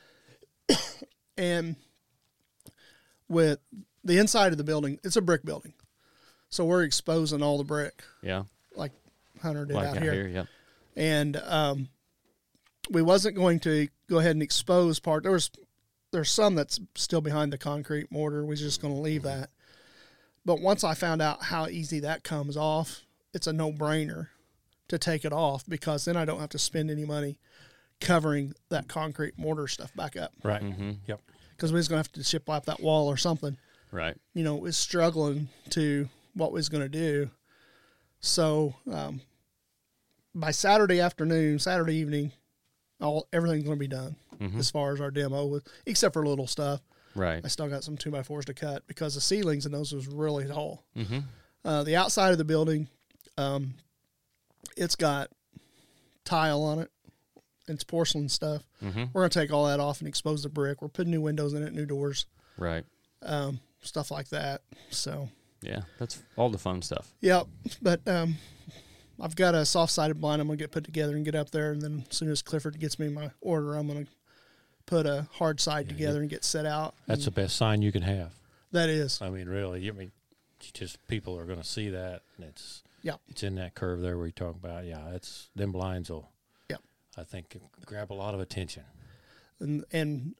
And with the inside of the building, it's a brick building. So we're exposing all the brick Yeah. like Hunter did Like out out here. here. Yep. And um, we wasn't going to go ahead and expose part. There was there's some that's still behind the concrete mortar. We're just going to leave that. But once I found out how easy that comes off, it's a no-brainer to take it off because then I don't have to spend any money covering that concrete mortar stuff back up. Right. Mm-hmm. Yep. because we was going to have to ship lap that wall or something. Right. You know, was struggling to what we was going to do. So um, by Saturday afternoon, Saturday evening, all everything's going to be done Mm-hmm. as far as our demo, with, except for little stuff. Right. I still got some two by fours to cut because the ceilings in those was really tall. Mm-hmm. Uh, the outside of the building, um, it's got tile on it. It's porcelain stuff. Mm-hmm. We're going to take all that off and expose the brick. We're putting new windows in it, new doors, Right. um, stuff like that. So, Yeah, that's all the fun stuff. yeah, but um, I've got a soft-sided blind I'm going to get put together and get up there, and then as soon as Clifford gets me my order, I'm going to put a hard side Yeah, together and get set out. That's the best sign you can have. That is. I mean, really, you I mean, you just people are going to see that, and it's Yeah. it's in that curve there where you talk about. Yeah, it's them blinds will. Yeah. I think grab a lot of attention. And, and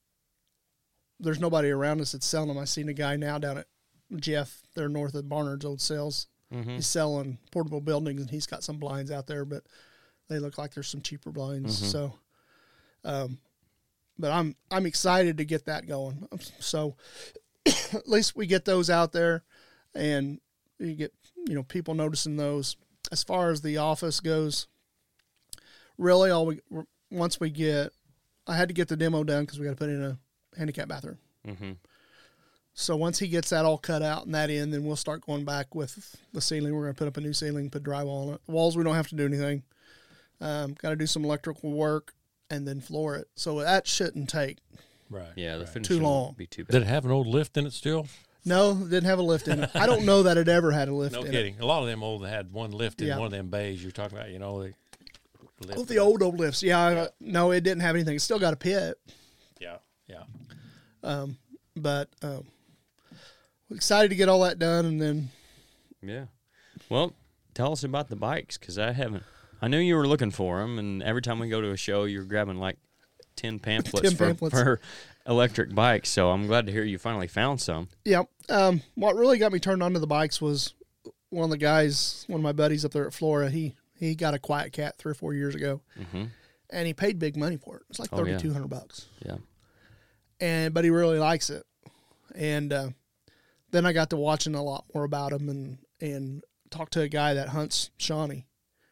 there's nobody around us that's selling them. I seen a guy now down at Jeff, they're north of Barnard's old sales. Mm-hmm. He's selling portable buildings, and he's got some blinds out there, but they look like there's some cheaper blinds. Mhm. So, um, but I'm I'm excited to get that going. So, at least we get those out there, and you get you know people noticing those. As far as the office goes, really all we once we get, I had to get the demo done because we got to put in a handicap bathroom. Mm-hmm. So once he gets that all cut out and that in, then we'll start going back with the ceiling. We're going to put up a new ceiling, put drywall on it. Walls, we don't have to do anything. Um, got to do some electrical work and then floor it. So that shouldn't take. Right. Yeah, the right. finishing long. won't be too bad. Did it have an old lift in it still? No, it didn't have a lift in it. I don't know that it ever had a lift No in kidding. A lot of them old had one lift in Yeah. one of them bays you're talking about. You know, they it. lift Oh, the it up. old, old lifts. Yeah, I- no, it didn't have anything. It's still got a pit. Yeah, yeah. Um, but um, we're excited to get all that done. And then, Yeah. Well, tell us about the bikes, because I haven't. I knew you were looking for them, and every time we go to a show, you're grabbing like ten pamphlets, ten for, pamphlets. for electric bikes. So I'm glad to hear you finally found some. yeah, um, what really got me turned on to the bikes was one of the guys, one of my buddies up there at Flora. He, he got a Quiet Cat three or four years ago. Mm-hmm. And he paid big money for it. It's like Oh, yeah. thirty-two hundred bucks. Yeah. And but he really likes it. And uh, then I got to watching a lot more about him and and talked to a guy that hunts Shawnee.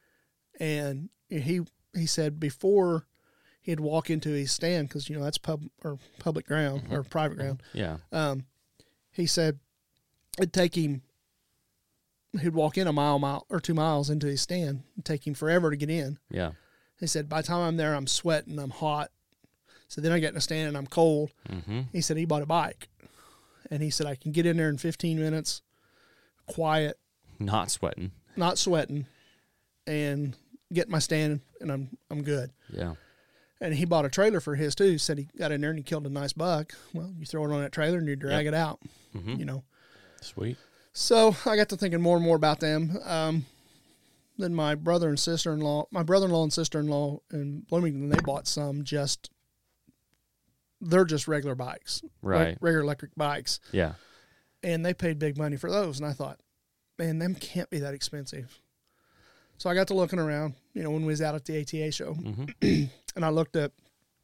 And he he said before he'd walk into his stand, because you know that's pub or public ground or private ground. Yeah. Um, he said it'd take him. He'd walk in a mile, mile or two miles into his stand. It'd take him forever to get in. Yeah. He said, by the time I'm there, I'm sweating, I'm hot. So then I get in a stand and I'm cold. Mm-hmm. He said he bought a bike. And he said, I can get in there in fifteen minutes, quiet, Not sweating. not sweating, and get my stand, and I'm I'm good. Yeah. And he bought a trailer for his, too. He said he got in there and he killed a nice buck. Well, you throw it on that trailer and you drag Yep. it out, Mm-hmm. you know. Sweet. So I got to thinking more and more about them. Um, then my brother and sister-in-law, my brother-in-law and sister-in-law in Bloomington, they bought some just, they're just regular bikes. Right. Reg- regular electric bikes. Yeah. And they paid big money for those. And I thought, man, them can't be that expensive. So I got to looking around, you know, when we was out at the A T A show. Mm-hmm. And I looked at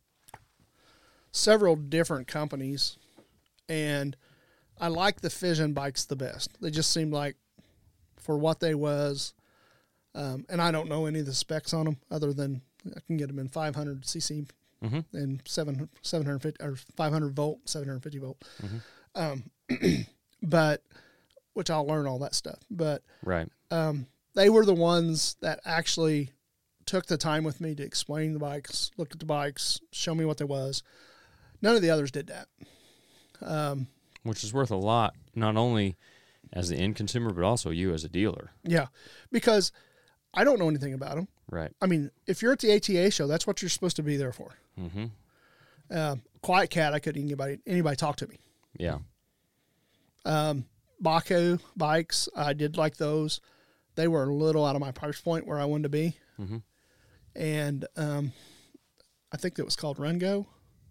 several different companies, and I like the Fission bikes the best. They just seemed like, for what they was, um, and I don't know any of the specs on them other than I can get them in five hundred c c Mm-hmm. and seven, seven hundred fifty or five hundred volt, seven hundred fifty volt. Mm-hmm. Um, but, which I'll learn all that stuff. But Right. um, they were the ones that actually took the time with me to explain the bikes, look at the bikes, show me what there was. None of the others did that. Um, Which is worth a lot, not only as the end consumer, but also you as a dealer. yeah, because I don't know anything about them. Right. I mean, if you're at the A T A show, that's what you're supposed to be there for. Mm-hmm. Uh, Quiet Cat, I couldn't anybody anybody talk to me. Yeah. Um, Baco bikes, I did like those. They were a little out of my price point where I wanted to be. Mm-hmm. And um, I think it was called Run Go.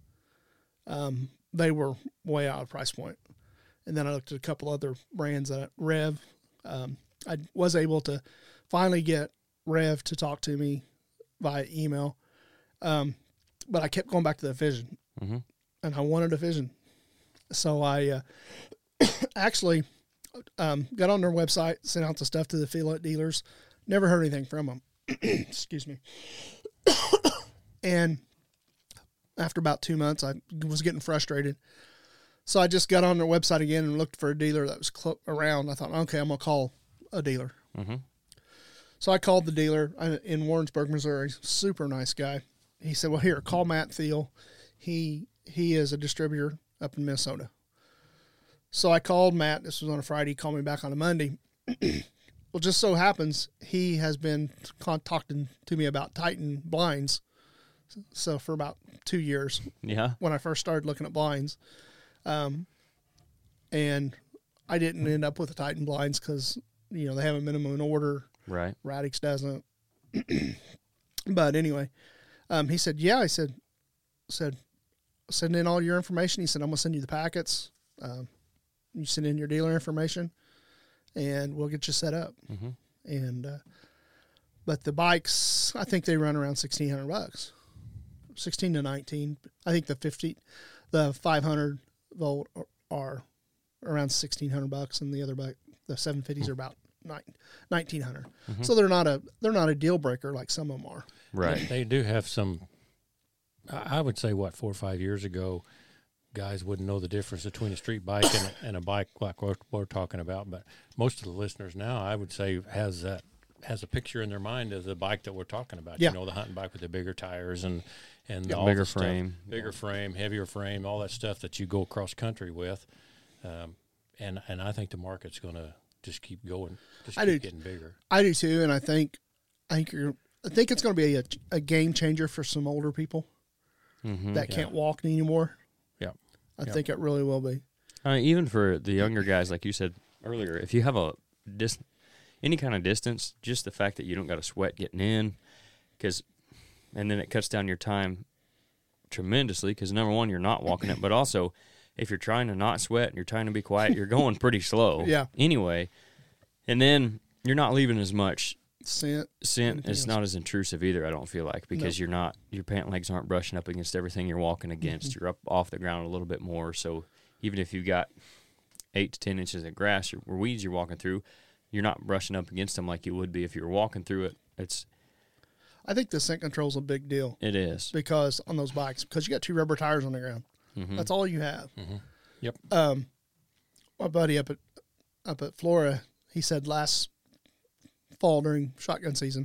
Um, they were way out of price point. And then I looked at a couple other brands that Rev. Um, I was able to finally get Rev to talk to me via email. Um, but I kept going back to the Fission. Mm-hmm. and I wanted a vision. So I uh, actually um, got on their website, sent out the stuff to the field dealers. Never heard anything from them. Excuse me. And after about two months, I was getting frustrated. So I just got on their website again and looked for a dealer that was cl- around. I thought, okay, I'm going to call a dealer. Mm-hmm. So I called the dealer in Warrensburg, Missouri. Super nice guy. He said, well, here, call Matt Thiel. He he is a distributor up in Minnesota. So I called Matt. This was on a Friday. He called me back on a Monday. Well, just so happens he has been con- talking to me about Titan blinds. So for about two years. Yeah. When I first started looking at blinds. Um, and I didn't end up with the Titan blinds because, you know, they have a minimum order. Right. Radix doesn't. But anyway, um, he said, yeah, I said, said, send in all your information. He said, I'm going to send you the packets. Um, you send in your dealer information and we'll get you set up. Mm-hmm. And, uh, but the bikes, I think they run around sixteen hundred bucks, sixteen to nineteen. I think the fifty, the five hundred volt are, are around sixteen hundred bucks, and the other bike, the seven fifties are about nine, nineteen hundred. Mm-hmm. So they're not a, they're not a deal breaker like some of them are. Right. They do have some, I would say, what, four or five years ago, guys wouldn't know the difference between a street bike and a, and a bike like we're, we're talking about. But most of the listeners now, I would say, has that has a picture in their mind of the bike that we're talking about. Yeah. You know, the hunting bike with the bigger tires and and Yeah, all bigger the stuff, frame. bigger Yeah. frame, heavier frame, all that stuff that you go across country with. Um, and and I think the market's going to just keep going, just I keep do. getting bigger. I do too, and I think, I think you're, I think it's going to be a, a game changer for some older people Mm-hmm. that Yeah. can't walk anymore. Yeah. I Yeah. think it really will be. Uh, even for the younger guys, like you said earlier, if you have a dis- any kind of distance, just the fact that you don't got to sweat getting in, because, and then it cuts down your time tremendously. Because number one, you're not walking it, but also if you're trying to not sweat and you're trying to be quiet, you're going pretty slow. Yeah. Anyway, and then you're not leaving as much Scent. scent. Anything It's else? not as intrusive either. I don't feel like because Nope. you're not your pant legs aren't brushing up against everything you're walking against. Mm-hmm. You're up off the ground a little bit more. So even if you've got eight to ten inches of grass or, or weeds you're walking through, you're not brushing up against them like you would be if you were walking through it. It's I think the scent control's a big deal it is. because on those bikes, because you got two rubber tires on the ground. Mm-hmm. That's all you have. Yep. Um, my buddy up at up at Flora, he said last fall during shotgun season,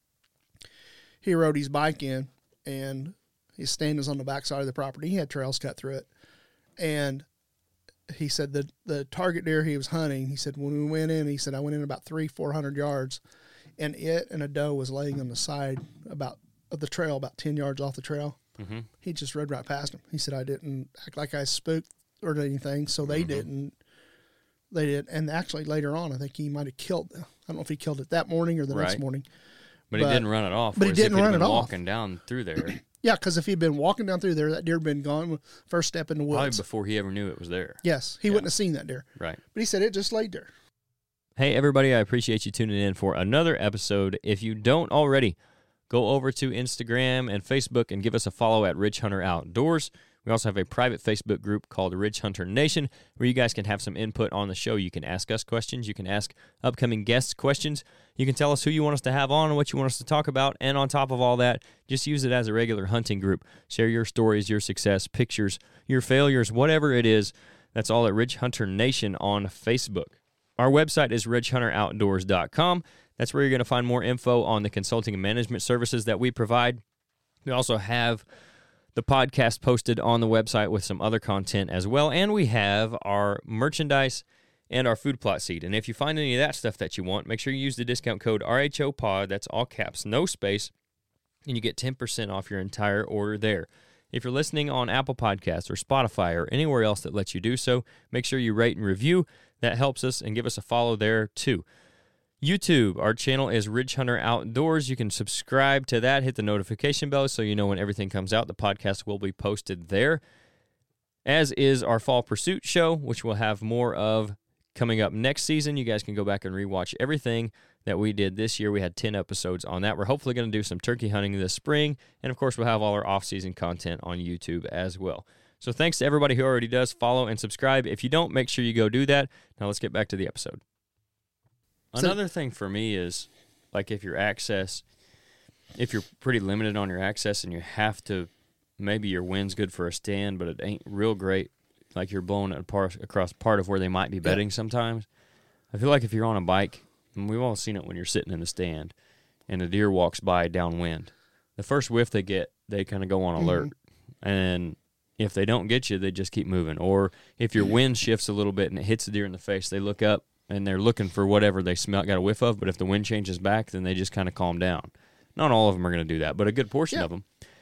he rode his bike in, and his stand was on the back side of the property. He had trails cut through it, and he said that the target deer he was hunting, he said when we went in, he said I went in about three, four hundred yards, and it and a doe was laying on the side about of the trail, about ten yards off the trail. Mm-hmm. He just rode right past him. He said I didn't act like I spooked or anything, so they Mm-hmm. didn't. They did, and actually later on, I think he might have killed. I don't know if he killed it that morning or the next Right. morning. But, he But- didn't run it off. but he whereas if didn't he'd run been it off. walking down through there Yeah, because if he'd been walking down through there, that deer had been gone first step in the probably woods. before he ever knew it was there. Yes, he Yeah. wouldn't have seen that deer. Right. But he said it just laid there. Hey, everybody, I appreciate you tuning in for another episode. If you don't already, go over to Instagram and Facebook and give us a follow at Ridge Hunter Outdoors. We also have a private Facebook group called Ridge Hunter Nation where you guys can have some input on the show. You can ask us questions. You can ask upcoming guests questions. You can tell us who you want us to have on and what you want us to talk about. And on top of all that, just use it as a regular hunting group. Share your stories, your success, pictures, your failures, whatever it is. That's all at Ridge Hunter Nation on Facebook. Our website is ridge hunter outdoors dot com. That's where you're going to find more info on the consulting and management services that we provide. We also have the podcast posted on the website with some other content as well, and we have our merchandise and our food plot seed. And if you find any of that stuff that you want, make sure you use the discount code R H O Pod, that's all caps, no space, and you get ten percent off your entire order there. If you're listening on Apple Podcasts or Spotify or anywhere else that lets you do so, make sure you rate and review. That helps us, and give us a follow there too. YouTube, our channel is Ridge Hunter Outdoors. You can subscribe to that, hit the notification bell so you know when everything comes out. The podcast will be posted there, as is our Fall Pursuit show, which we'll have more of coming up next season. You guys can go back and rewatch everything that we did this year. We had ten episodes on that. We're hopefully going to do some turkey hunting this spring, and of course we'll have all our off-season content on YouTube as well. So thanks to everybody who already does follow and subscribe. If you don't, make sure you go do that. Now let's get back to the episode. So- Another thing for me is, like, if your access, if you're pretty limited on your access and you have to, maybe your wind's good for a stand, but it ain't real great, like you're blowing it apart, across part of where they might be bedding sometimes. I feel like if you're on a bike, and we've all seen it when you're sitting in the stand, and a deer walks by downwind, the first whiff they get, they kind of go on alert. Mm-hmm. And if they don't get you, they just keep moving. Or if your wind shifts a little bit and it hits the deer in the face, they look up and they're looking for whatever they smell, got a whiff of. But if the wind changes back, then they just kind of calm down. Not all of them are going to do that, but a good portion yeah. of them.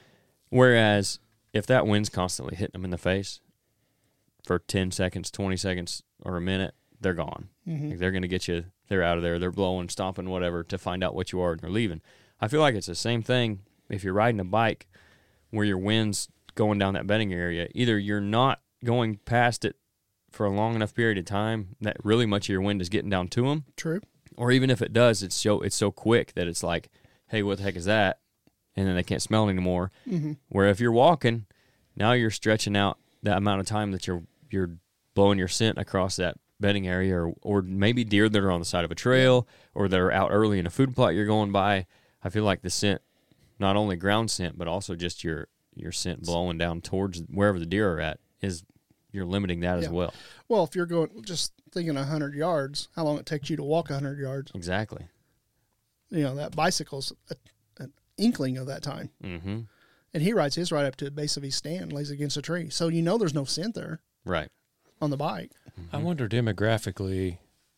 Whereas if that wind's constantly hitting them in the face for ten seconds, twenty seconds, or a minute, they're gone. Mm-hmm. Like they're going to get you. They're out of there. They're blowing, stomping, whatever, to find out what you are, and they're leaving. I feel like it's the same thing if you're riding a bike where your wind's going down that bedding area. Either you're not going past it for a long enough period of time that really much of your wind is getting down to them. True. Or even if it does, it's so it's so quick that it's like, hey, what the heck is that? And then they can't smell it anymore. Mm-hmm. Where if you're walking, now you're stretching out that amount of time that you're you're blowing your scent across that bedding area, or or maybe deer that are on the side of a trail, or that are out early in a food plot you're going by. I feel like the scent, not only ground scent, but also just your your scent blowing down towards wherever the deer are at, is you're limiting that yeah. as well. Well, if you're going, just thinking one hundred yards, how long it takes you to walk one hundred yards. Exactly. You know, that bicycle's a, an inkling of that time. Mm-hmm. And he rides his right up to the base of his stand, lays against a tree. So you know there's no scent there. Right. On the bike. Mm-hmm. I wonder demographically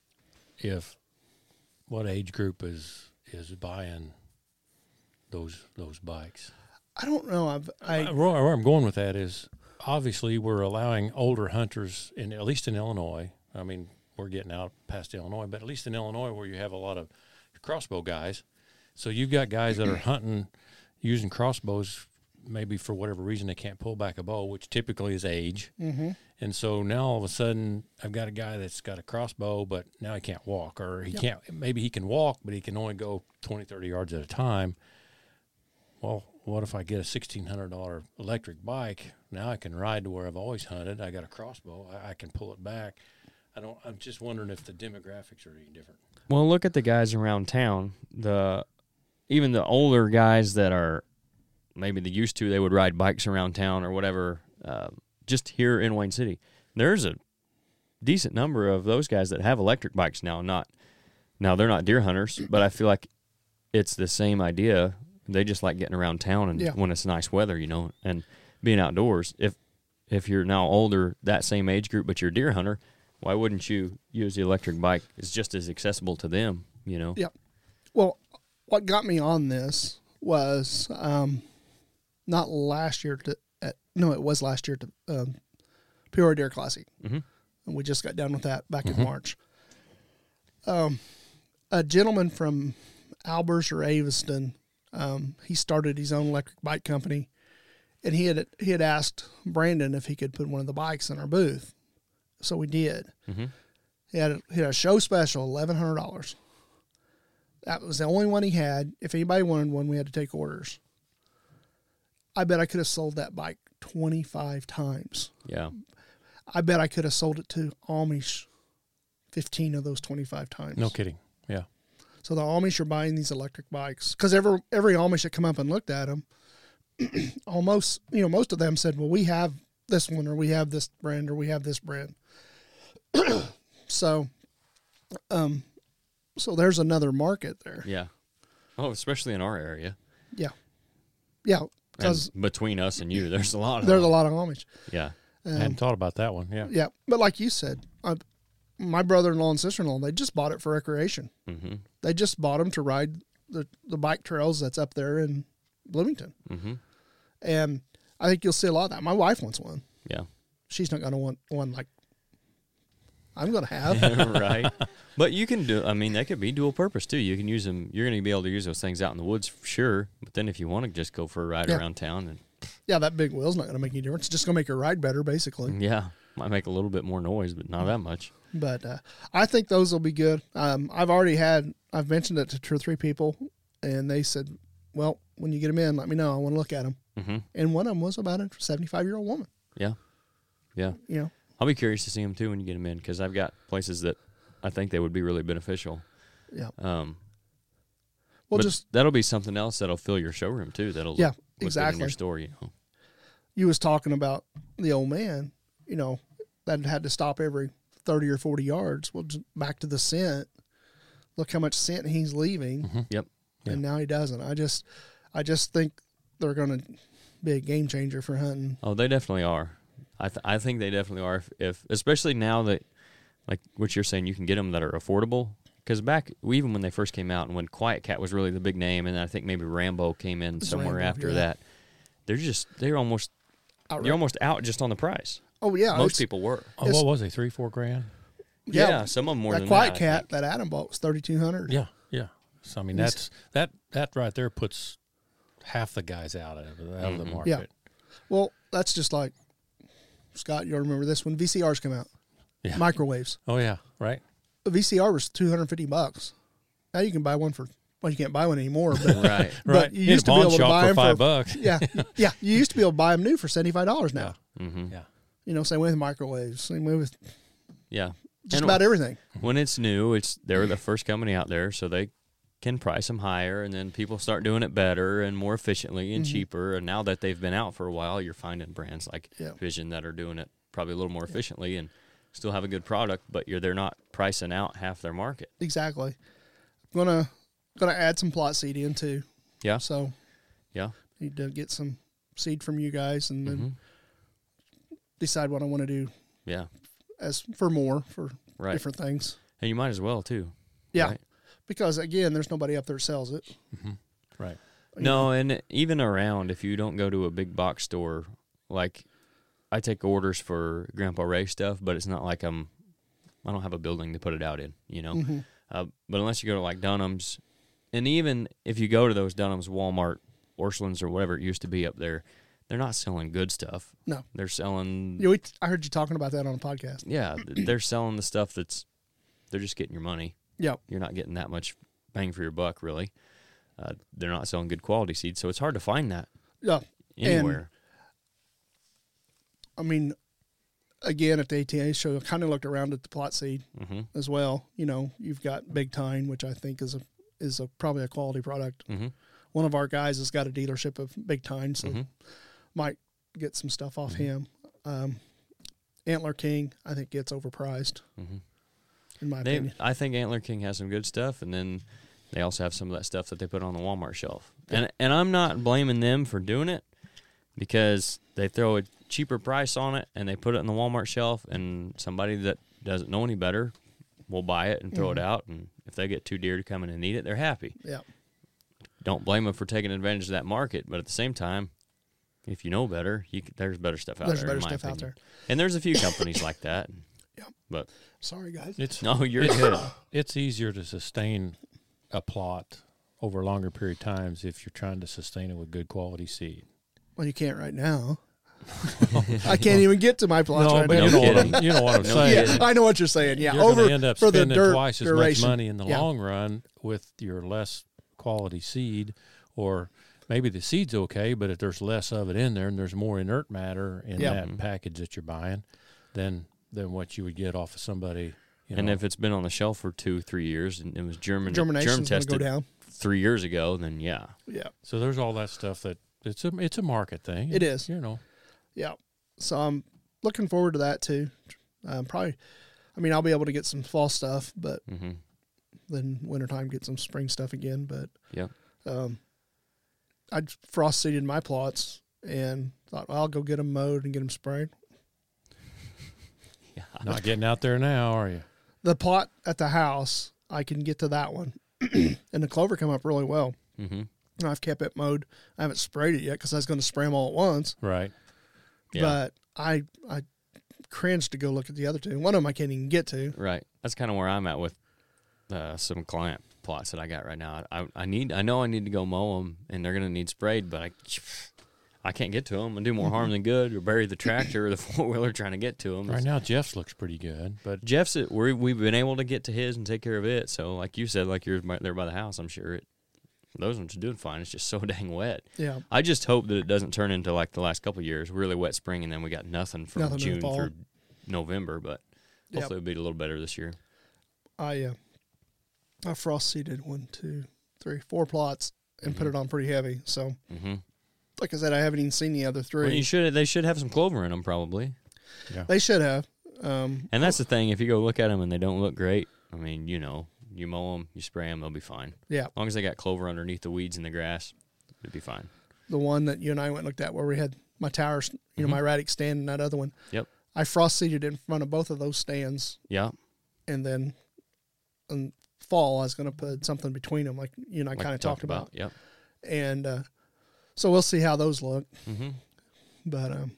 if what age group is is buying those those bikes. I don't know. I've, I where, where I'm going with that is obviously we're allowing older hunters, in at least in Illinois. I mean, we're getting out past Illinois, but at least in Illinois where you have a lot of crossbow guys. So you've got guys that are hunting using crossbows, maybe for whatever reason they can't pull back a bow, which typically is age. Mm-hmm. And so now all of a sudden I've got a guy that's got a crossbow, but now he can't walk, or he yep. can't, maybe he can walk, but he can only go twenty, thirty yards at a time. Well, what if I get a sixteen hundred dollars electric bike? Now I can ride to where I've always hunted. I got a crossbow. I, I can pull it back. I don't, I'm just wondering if the demographics are any different. Well, look at the guys around town. The even the older guys that are maybe they used to, they would ride bikes around town or whatever, uh, just here in Wayne City. There's a decent number of those guys that have electric bikes now. Not now they're not deer hunters, but I feel like it's the same idea. They just like getting around town and yeah. when it's nice weather, you know, and being outdoors. If if you're now older, that same age group, but you're a deer hunter, why wouldn't you use the electric bike? It's just as accessible to them, you know. Yeah. Well, what got me on this was um, not last year. To at, no, it was last year to um, Peoria Deer Classic, mm-hmm. and we just got done with that back mm-hmm. in March. Um, a gentleman from Albers or Aveston, um, he started his own electric bike company, and he had he had asked Brandon if he could put one of the bikes in our booth. So we did. Mm-hmm. He had a, he had a show special, eleven hundred dollars. That was the only one he had. If anybody wanted one, we had to take orders. I bet I could have sold that bike twenty-five times. Yeah. I bet I could have sold it to Amish fifteen of those twenty-five times. No kidding. Yeah. So the Amish are buying these electric bikes because every, every Amish that come up and looked at them, almost, you know, most of them said, well, we have this one, or we have this brand, or we have this brand. so, um, so there's another market there. Yeah. Oh, especially in our area. Yeah. Yeah. Because between us and you, there's a lot of there's them. a lot of Amish. Yeah. Um, I hadn't thought about that one. Yeah. Yeah. But like you said, I, my brother-in-law and sister-in-law, they just bought it for recreation. Mm-hmm. They just bought them to ride the, the bike trails that's up there in Bloomington. Mm-hmm. And I think you'll see a lot of that. My wife wants one. Yeah. She's not going to want one like I'm going to have. Right. But you can do, I mean, they could be dual purpose too. You can use them, you're going to be able to use those things out in the woods for sure. But then if you want to just go for a ride yeah. around town. and Yeah, that big wheel's not going to make any difference. It's just going to make your ride better, basically. Yeah. Might make a little bit more noise, but not that much. But uh, I think those will be good. Um, I've already had, I've mentioned it to two or three people, and they said, well, when you get them in, let me know. I want to look at them. Mm-hmm. And one of them was about a seventy-five-year-old woman. Yeah. Yeah. You know, I'll be curious to see them too when you get them in, because I've got places that I think they would be really beneficial. yeah. Um, Well, but just that'll be something else that'll fill your showroom too. That'll Yeah, look, look good in exactly. your store. You know. you was talking about the old man, you know, that had to stop every thirty or forty yards. Well, just back to the scent. Look how much scent he's leaving, Mm-hmm. Yep. and now he doesn't. I just, I just think they're going to be a game changer for hunting. Oh, they definitely are. I th- I think they definitely are. If, if especially now that, like what you're saying, you can get them that are affordable. Because back, even when they first came out, and when Quiet Cat was really the big name, and I think maybe Rambo came in It's somewhere Rambo, after yeah. that, they're just they're almost Outright. you're almost out just on the price. Oh yeah, Most it's- people were. Oh, what was they? Three, four grand? Yeah, Yeah, some of them more that than Quiet that. I Cat think. that Adam bought was thirty two hundred. Yeah, yeah. So I mean, He's- that's that that right there puts half the guys out of, out of the Mhm. market. Yeah. Well, that's just like Scott. You'll remember this when V C Rs come out. Yeah. Microwaves. Oh yeah, right. A V C R was two hundred fifty bucks. Now you can buy one for well, you can't buy one anymore, but Right. But Right. you In a used to be pawn able to shop buy for 'em five for- bucks. yeah, yeah. You used to be able to buy them new for seventy five dollars now. Mm-hmm. Yeah. You know, same way with microwaves, same way with Yeah. just And about everything. when it's new, it's they're the first company out there, so they can price them higher, and then people start doing it better and more efficiently and Mhm. cheaper. And now that they've been out for a while, you're finding brands like Yeah. Vision that are doing it probably a little more efficiently and still have a good product, but you're they're not pricing out half their market. Exactly. Gonna gonna add some plot seed in too. Yeah. So Yeah. need to get some seed from you guys and then hmm decide what I want to do Yeah. as for more for Right. different things. And you might as well too. Yeah. right? Because again, there's nobody up there that sells it. Right. You No, know, and even around, if you don't go to a big box store, like I take orders for Grandpa Ray stuff, but it's not like I'm, I don't have a building to put it out in, you know. Mhm. Uh, but unless you go to like Dunham's, and even if you go to those Dunham's, Walmart, Orchlands, or whatever it used to be up there, they're not selling good stuff. No. They're selling, You know, we, I heard you talking about that on a podcast. yeah, th- they're selling the stuff that's, they're just getting your money. Yeah. You're not getting that much bang for your buck, really. Uh, they're not selling good quality seeds, so it's hard to find that Yeah. anywhere. I mean, again, at the A T A show, I kind of looked around at the plot seed mm-hmm. as well. You know, you've got Big Tine, which I think is a is a probably a quality product. Mm-hmm. One of our guys has got a dealership of Big Tine, so Mhm. might get some stuff off Mhm. him. Um, Antler King, I think, gets overpriced Mm-hmm. in my They, opinion. I think Antler King has some good stuff, and then they also have some of that stuff that they put on the Walmart shelf. And and I'm not blaming them for doing it, because they throw a cheaper price on it and they put it on the Walmart shelf, and somebody that doesn't know any better will buy it and throw Mhm. it out. And if they get two deer to come in and eat it, they're happy. Yeah, Don't blame them for taking advantage of that market, but at the same time, if you know better, you c there's better stuff out there's there. better in my stuff out opinion. there. And there's a few companies like that. Yep. But Sorry, guys. It's no, you're it's, good. it's easier to sustain a plot over a longer period of times if you're trying to sustain it with good quality seed. Well, you can't right now. I can't even get to my plots no, right but now. you know, what kidding. I'm, you know what I'm No saying. kidding. Yeah, I know what you're saying. Yeah, You're over going to end up for the spending dirt twice as duration. much money in the Yeah. long run with your less quality seed, or maybe the seed's okay, but if there's less of it in there and there's more inert matter in Yeah. that package that you're buying, then than what you would get off of somebody. You And know. if it's been on the shelf for two, three years, and it was German Germination's germ going to go tested down. three years ago, then yeah, Yeah, so there's all that stuff that it's a it's a market thing. It is. You know. yeah. So I'm looking forward to that too. Um, probably, I mean, I'll be able to get some fall stuff, but mm-hmm. then wintertime get some spring stuff again. But yeah, um, I frost seeded my plots and thought, well, I'll go get them mowed and get them sprayed. yeah. Not getting out there now, are you? The plot at the house, I can get to that one, and the clover come up really well. Mm-hmm. And I've kept it mowed. I haven't sprayed it yet because I was going to spray them all at once. Right. Yeah. But I I cringed to go look at the other two. One of them I can't even get to. Right. That's kind of where I'm at with uh, some client plots that I got right now. I I need I know I need to go mow them, and they're gonna need sprayed, but I I can't get to them and do more harm than good, or bury the tractor or the four wheeler trying to get to them. Right now, Jeff's looks pretty good, but Jeff's it, we we've been able to get to his and take care of it. So like you said, like yours by- there by the house, I'm sure it Those ones are doing fine. It's just so dang wet. Yeah. I just hope that it doesn't turn into like the last couple of years, really wet spring, and then we got nothing from Nothing in June fall. through November. But Yep. hopefully it'll be a little better this year. I uh, I frost seeded one, two, three, four plots and Mm-hmm. put it on pretty heavy. So, Mm-hmm. like I said, I haven't even seen the other three. Well, you should. They should have some clover in them, probably. They should have. Um, And that's the thing. If you go look at them and they don't look great, I mean, you know, you mow them, you spray them, they'll be fine. yeah, As long as they got clover underneath the weeds and the grass, it'd be fine. the one that you and I went and looked at where we had my towers, you know, Mhm. my Radic stand and that other one. Yep. I frost seeded in front of both of those stands, Yeah. and then in fall I was going to put something between them, like you and I like kind we of talked about. Yep. And uh, so we'll see how those look. Mm-hmm. But um,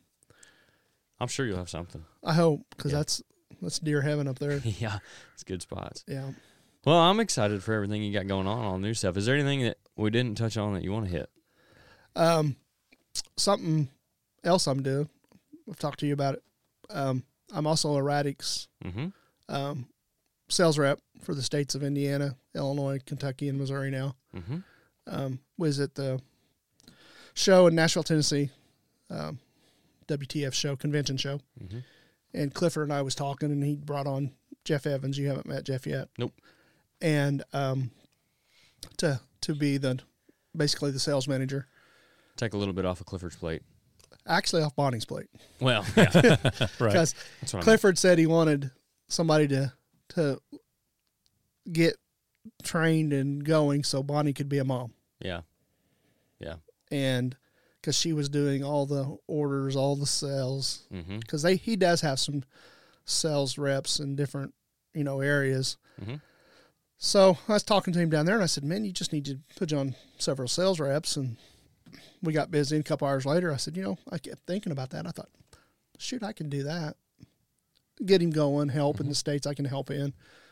I'm sure you'll have something. I hope, because Yeah. that's that's deer heaven up there. Yeah. It's good spots. Yeah. Well, I'm excited for everything you got going on, all the new stuff. Is there anything that we didn't touch on that you want to hit? Um, something else I'm doing. I've talked to you about it. Um, I'm also a Radix Mm-hmm. um, sales rep for the states of Indiana, Illinois, Kentucky, and Missouri now. Mm-hmm. Um, was at the show in Nashville, Tennessee, um, W T F show, convention show. Mm-hmm. And Clifford and I was talking, and he brought on Jeff Evans. You haven't met Jeff yet. Nope. And um, to to be the basically the sales manager, Take a little bit off of Clifford's plate. actually off Bonnie's plate. Well, yeah. Right. Because That's what I Clifford said he wanted somebody to to get trained and going so Bonnie could be a mom. meant. Yeah. And because she was doing all the orders, all the sales, Mm-hmm. because they he does have some sales reps in different you know areas. Mm-hmm. So I was talking to him down there, and I said, "Man, you just need to put you on several sales reps." And we got busy. And a couple hours later, I said, "You know, I kept thinking about that. I thought, shoot, I can do that. Get him going, help in the states I can help in."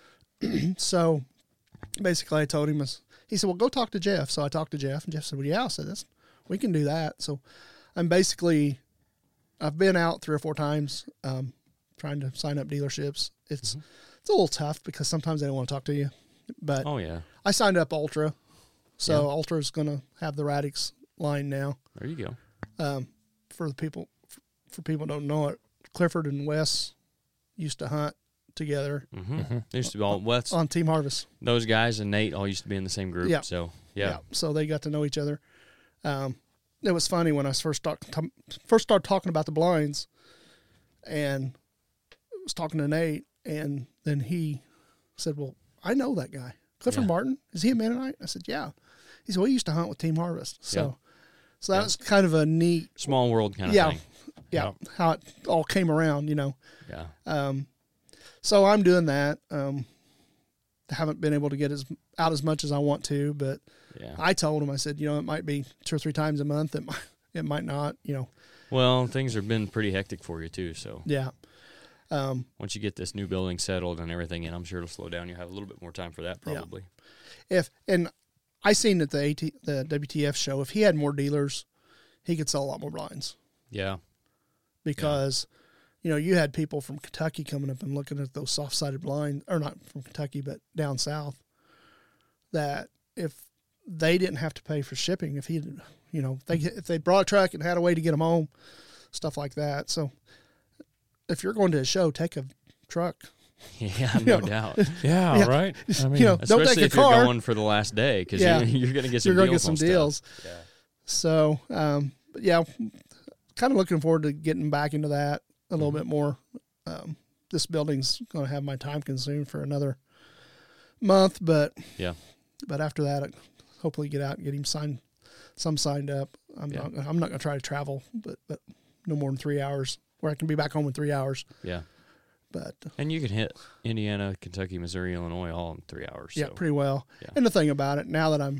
So basically, I told him, he said, "Well, go talk to Jeff." So I talked to Jeff, and Jeff said, "Well, yeah." I said, "That's we can do that." So I'm basically, I've been out three or four times um, trying to sign up dealerships. It's Mhm. it's a little tough because sometimes they don't want to talk to you. But Oh, yeah. I signed up Ultra, so Yeah. Ultra's going to have the Radix line now. There you go. Um, for the people, for people who don't know it, Clifford and Wes used to hunt together Mm-hmm. Mm-hmm. They used to be all West. on Team Harvest. Those guys and Nate all used to be in the same group. Yeah. So, yeah. So they got to know each other. Um, it was funny when I first start, t- first started talking about the blinds, and I was talking to Nate, and then he said, "Well, I know that guy, Clifford Yeah. Martin. Is he a Mennonite?" I said, "Yeah." He said, "Well, he used to hunt with Team Harvest." So, Yeah. so that Yeah. was kind of a neat, Small world kind of Yeah. thing. yeah, how it all came around, you know. Yeah. Um, so I'm doing that. Um, haven't been able to get as out as much as I want to, but Yeah. I told him, I said, you know, it might be two or three times a month. It might, it might not, you know. Well, things have been pretty hectic for you, too. So, Yeah. Um, once you get this new building settled and everything in, I'm sure it'll slow down. You'll have a little bit more time for that, Yeah. probably. if and I seen at the AT, the W T F show, if he had more dealers, he could sell a lot more blinds Yeah. because, you know, you had people from Kentucky coming up and looking at those soft sided blinds, or not from Kentucky, but down south. That if they didn't have to pay for shipping, if he, you know, they if they brought a truck and had a way to get them home, stuff like that. So, if you're going to a show, take a truck. Yeah, no know. doubt. Yeah, Yeah. right. I mean, You know, don't Especially take a if you're car. going for the last day, because Yeah. you, you're going to get some You're going to deals get some on stuff. deals. Yeah. So, um, but yeah, kind of looking forward to getting back into that a little Mhm. bit more. Um, this building's going to have my time consumed for another month, but Yeah. but after that, I hopefully get out and get him signed, some signed up. I'm Yeah. not, I'm not going to try to travel, but but no more than three hours, where I can be back home in three hours. Yeah. But And you can hit Indiana, Kentucky, Missouri, Illinois all in three hours. yeah, so. pretty well. Yeah. And the thing about it, now that I'm,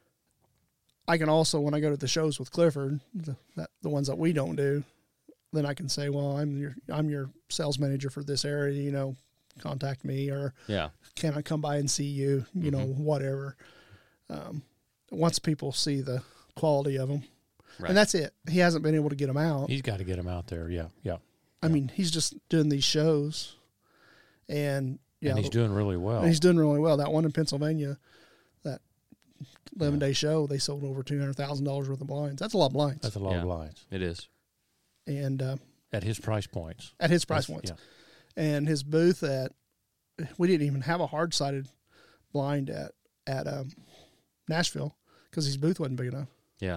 I can also, when I go to the shows with Clifford, the, that, the ones that we don't do, then I can say, well, I'm your, I'm your sales manager for this area, you know, contact me, or Yeah. can I come by and see you, you know, Mhm. whatever. Um, once people see the quality of them, Right. and that's it. He hasn't been able to get them out. he's got to get him out there. Yeah, yeah. I mean, he's just doing these shows, and yeah, and he's the- doing really well. and he's doing really well. That one in Pennsylvania, that eleven day show, they sold over two hundred thousand dollars worth of blinds. That's a lot of blinds. That's a lot Yeah. of blinds It is. And uh, at his price points. at his price That's- points. Yeah. And his booth at, we didn't even have a hard sided blind at, at um, Nashville because his booth wasn't big enough. Yeah.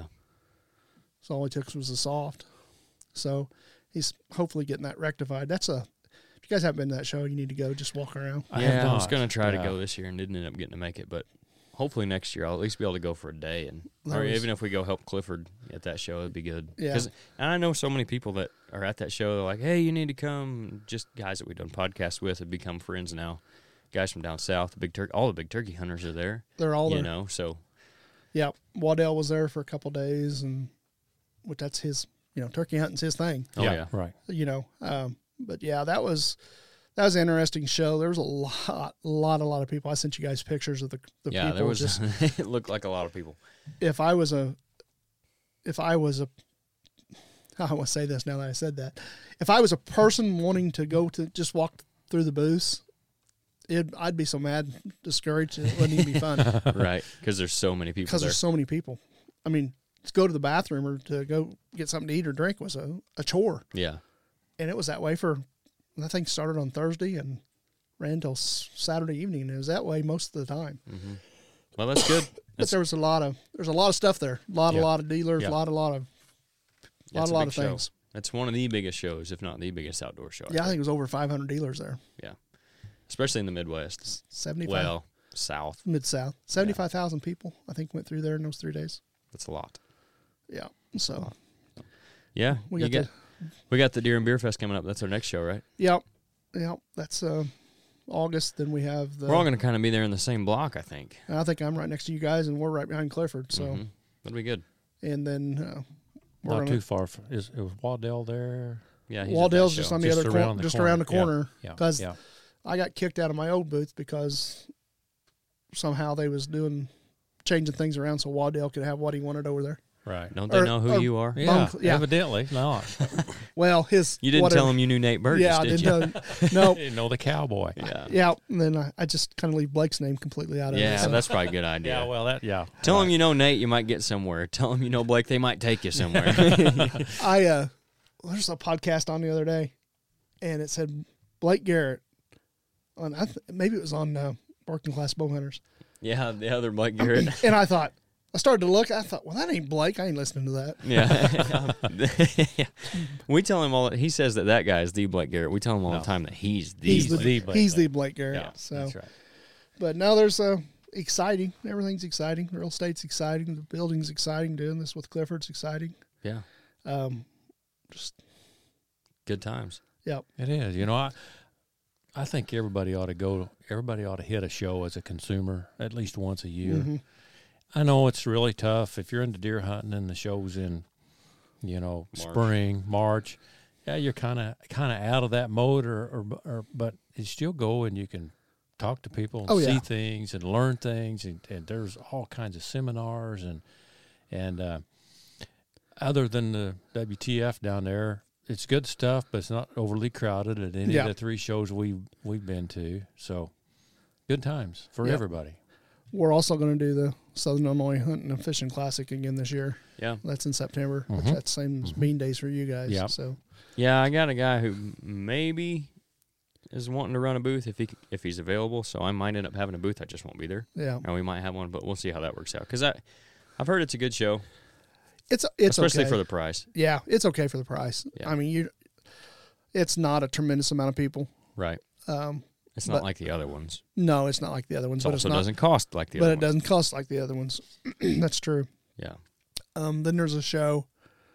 So all he took was a soft. So he's hopefully getting that rectified. That's a, if you guys haven't been to that show, you need to go just walk around. I have yeah, I was not. going to try to Yeah. go this year and didn't end up getting to make it, but hopefully next year I'll at least be able to go for a day, and There or was- even if we go help Clifford at that show, it'd be good. Yeah. 'Cause- and I know so many people that are at that show. They're like, "Hey, you need to come." Just guys that we've done podcasts with have become friends now. Guys from down south, the big turkey, all the big turkey hunters are there. They're all you there. know, so Yeah. Waddell was there for a couple days, and which that's his, you know, turkey hunting's his thing, oh yeah, Right. you know. Um, but yeah, that was, that was an interesting show. There was a lot, a lot, a lot of people. I sent you guys pictures of the, the yeah. people. There was just, it looked like a lot of people. if I was a, if I was a, I want to say this now that I said that, if I was a person wanting to go to just walk through the booths, it, I'd be so mad, discouraged, it wouldn't even be fun Right, because there's so many people because there. there's so many people. I mean, to go to the bathroom or to go get something to eat or drink was a, a chore. Yeah, And it was that way for, I think started on Thursday and ran till s- Saturday evening. And it was that way most of the time. well, that's good. But That's, there was a lot of, there's a lot of stuff there. A lot, Yeah. a lot of dealers, Yeah. a lot, a lot of, lot, that's a lot big of show. things. That's one of the biggest shows, if not the biggest outdoor show. Yeah, I think it was over five hundred dealers there. Yeah, especially in the Midwest. seventy-five, Well, South. Mid-South. seventy-five thousand people, I think, went through there in those three days. That's a lot. Yeah. So, Yeah, We you got got we got the Deer and Beer Fest coming up. That's our next show, right? yeah. Yeah. That's uh, August. Then we have the, We're all going to kind of be there in the same block, I think. I think I'm right next to you guys, and we're right behind Clifford. So, Mhm. That'll be good. and then uh, we're Not gonna- too far. From, is it was Waddell there? Yeah, he's at that Waddell's show. just on the Just other around corner, the just corner. around the Yeah. corner. Yeah. Because Yeah. I got kicked out of my old booth because somehow they was doing changing things around so Waddell could have what he wanted over there. Right. Don't they or- know who or- you are? Yeah. Bunk- yeah. Evidently not. Well, his You didn't whatever, tell him you knew Nate Burgess, yeah, I did didn't you? tell him. No, Didn't know the cowboy. Yeah. yeah. And then I, I just kind of leave Blake's name completely out of it. Yeah, so- that's probably a good idea. Yeah. Well, that. Yeah. Tell him you know Nate, you might get somewhere. Tell him you know Blake, they might take you somewhere. I uh, there's a podcast on the other day, and it said Blake Garrett on I th- maybe it was on uh, Working Class Bow Hunters, yeah, the other Blake Garrett. and I thought I started to look. I thought, well, that ain't Blake. I ain't listening to that. Yeah. We tell him all. He says that that guy is the Blake Garrett. We tell him all No. the time that he's the. He's the, the Blake he's the Garrett. Blake Garrett. Yeah. so, That's right. but no, there's uh, exciting. Everything's exciting. Real estate's exciting. The building's exciting. Doing this with Clifford's exciting. Yeah, Um, just good times. yeah, It is. You know, I I think everybody ought to go. Everybody ought to hit a show as a consumer at least once a year. Mm-hmm. I know it's really tough if you're into deer hunting and the show's in, you know, March. spring, March. Yeah, you're kind of kind of out of that mode, or, or or but you still go and you can talk to people and Oh, see yeah. things and learn things, and, and there's all kinds of seminars and and uh, other than the W T F down there, it's good stuff, but it's not overly crowded at any Yeah. of the three shows we we've been to. So good times for Yeah. everybody. We're also going to do the Southern Illinois Hunting and Fishing Classic again this year. Yeah, That's in September, which Mhm. that's same as Bean Days for you guys. Yep. So yeah. I got a guy who maybe is wanting to run a booth if he if he's available. So I might end up having a booth. I just won't be there, yeah, or we might have one, but we'll see how that works out. Because I, I've heard it's a good show, it's it's especially okay. for the price. yeah, it's okay for the price. Yeah. I mean, you, it's not a tremendous amount of people. Right. Um, It's not But- like the other ones. no, it's not like the other ones, It but it's also not. doesn't cost like the But other it ones. doesn't cost like the other ones. That's true. Yeah. Um, then there's a show,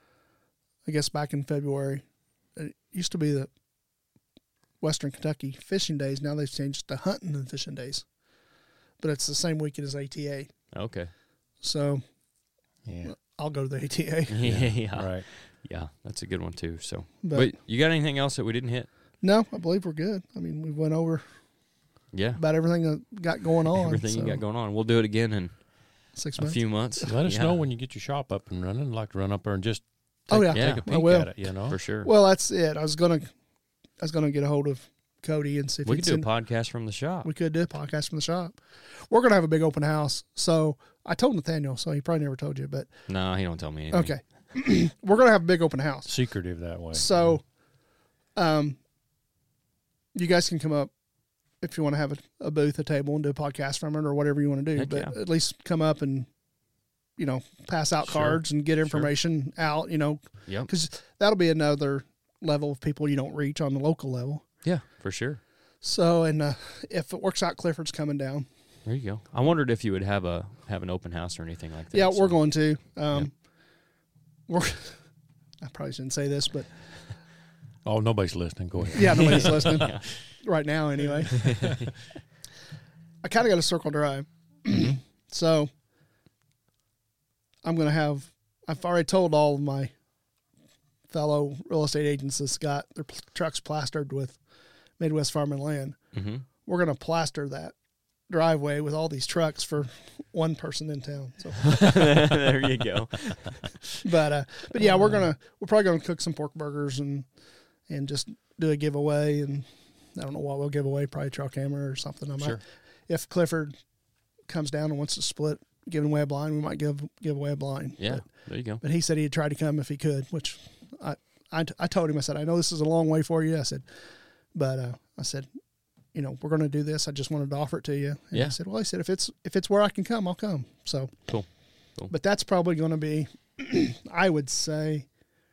I guess back in February. It used to be the Western Kentucky Fishing Days. Now they've changed to Hunting and Fishing Days. But it's the same weekend as A T A. Okay. So Yeah. I'll go to the A T A. Yeah. Yeah. Right. Yeah. That's a good one too. So, But, but you got anything else that we didn't hit? no, I believe we're good. I mean, we went over Yeah. about everything that got going on. Everything so you got going on. We'll do it again in Six a months. few months. Let us Yeah, know when you get your shop up and running. I'd like to run up there and just Oh, take, yeah. take Yeah. a I peek will. at it, you know? for sure. Well, that's it. I was gonna, I was gonna get a hold of Cody and see if we he'd could do a send- podcast from the shop. we could do a podcast from the shop. We're gonna have a big open house, so I told Nathaniel, so he probably never told you, but No, he don't tell me anything. okay. We're going to have a big open house. Secretive that way. So, um, you guys can come up if you want to have a, a booth, a table, and do a podcast from it or whatever you want to do. Heck but yeah. at least come up and, you know, pass out Sure. cards and get information out, you know, Yep. because that'll be another level of people you don't reach on the local level. Yeah, for sure. So, and uh, if it works out, Clifford's coming down. There you go. I wondered if you would have a have an open house or anything like that. Yeah, so- we're going to. Um, We're. I probably shouldn't say this, but Oh, nobody's listening. Go ahead. yeah, nobody's listening right now. Anyway, I kind of got a circle drive, so I'm going to have. I've already told all of my fellow real estate agents that's got their pl- trucks plastered with Midwest Farm and Land. Mm-hmm. We're going to plaster that driveway with all these trucks for one person in town. So, There you go. but uh, but yeah, we're gonna we're probably gonna cook some pork burgers and and just do a giveaway, and I don't know what we'll give away, probably truck hammer or something. I might, Sure. if Clifford comes down and wants to split giving away a blind, we might give give away a blind. Yeah, But, there you go. but he said he'd try to come if he could, which I, I, I told him, I said, I know this is a long way for you. I said, but uh, I said, you know, we're going to do this. I just wanted to offer it to you. And Yeah. I said, well, I said, if it's, if it's where I can come, I'll come. So Cool. Cool. But that's probably going to be, I would say,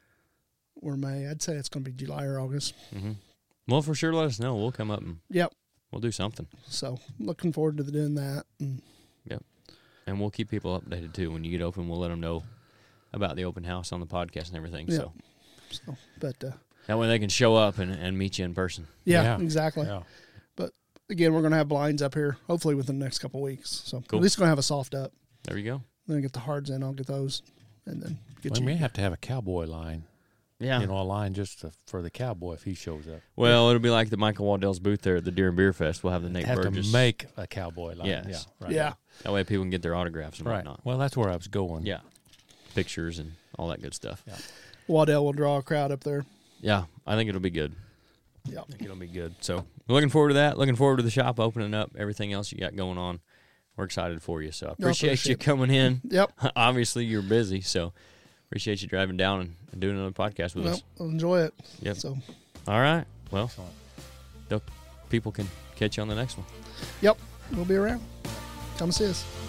or May. I'd say it's going to be July or August. Mm-hmm. Well, for sure, let us know. We'll come up and Yep. we'll do something. So looking forward to doing that. And Yep. And we'll keep people updated too. When you get open, we'll let them know about the open house on the podcast and everything. Yeah. So so, but uh, that way they can show up and, and meet you in person. yeah, Yeah. exactly. Yeah. But again, we're going to have blinds up here, hopefully within the next couple of weeks. So Cool. at least going to have a soft up. There you go. Then get the hards in. I'll get those, and then get We you. may have to have a cowboy line. Yeah. You know, a line just to, for the cowboy if he shows up. Well, it'll be like the Michael Waddell's booth there at the Deer and Beer Fest. We'll have the Nate Have Burgess. to make a cowboy line. Yes. Yeah. Right. Yeah. That way people can get their autographs and Right. whatnot. Well, that's where I was going. Yeah. Pictures and all that good stuff. Yeah. Waddell will draw a crowd up there. Yeah, I think it'll be good. Yeah. I think it'll be good. So we're looking forward to that. Looking forward to the shop opening up, everything else you got going on. We're excited for you. So I appreciate, appreciate you it. coming in. Yep. Obviously, you're busy, so appreciate you driving down and, and doing another podcast with Well, us. I'll enjoy it. Yep. So, All right. Well, Excellent. they'll- people can catch you on the next one. yep. We'll be around. Come see us.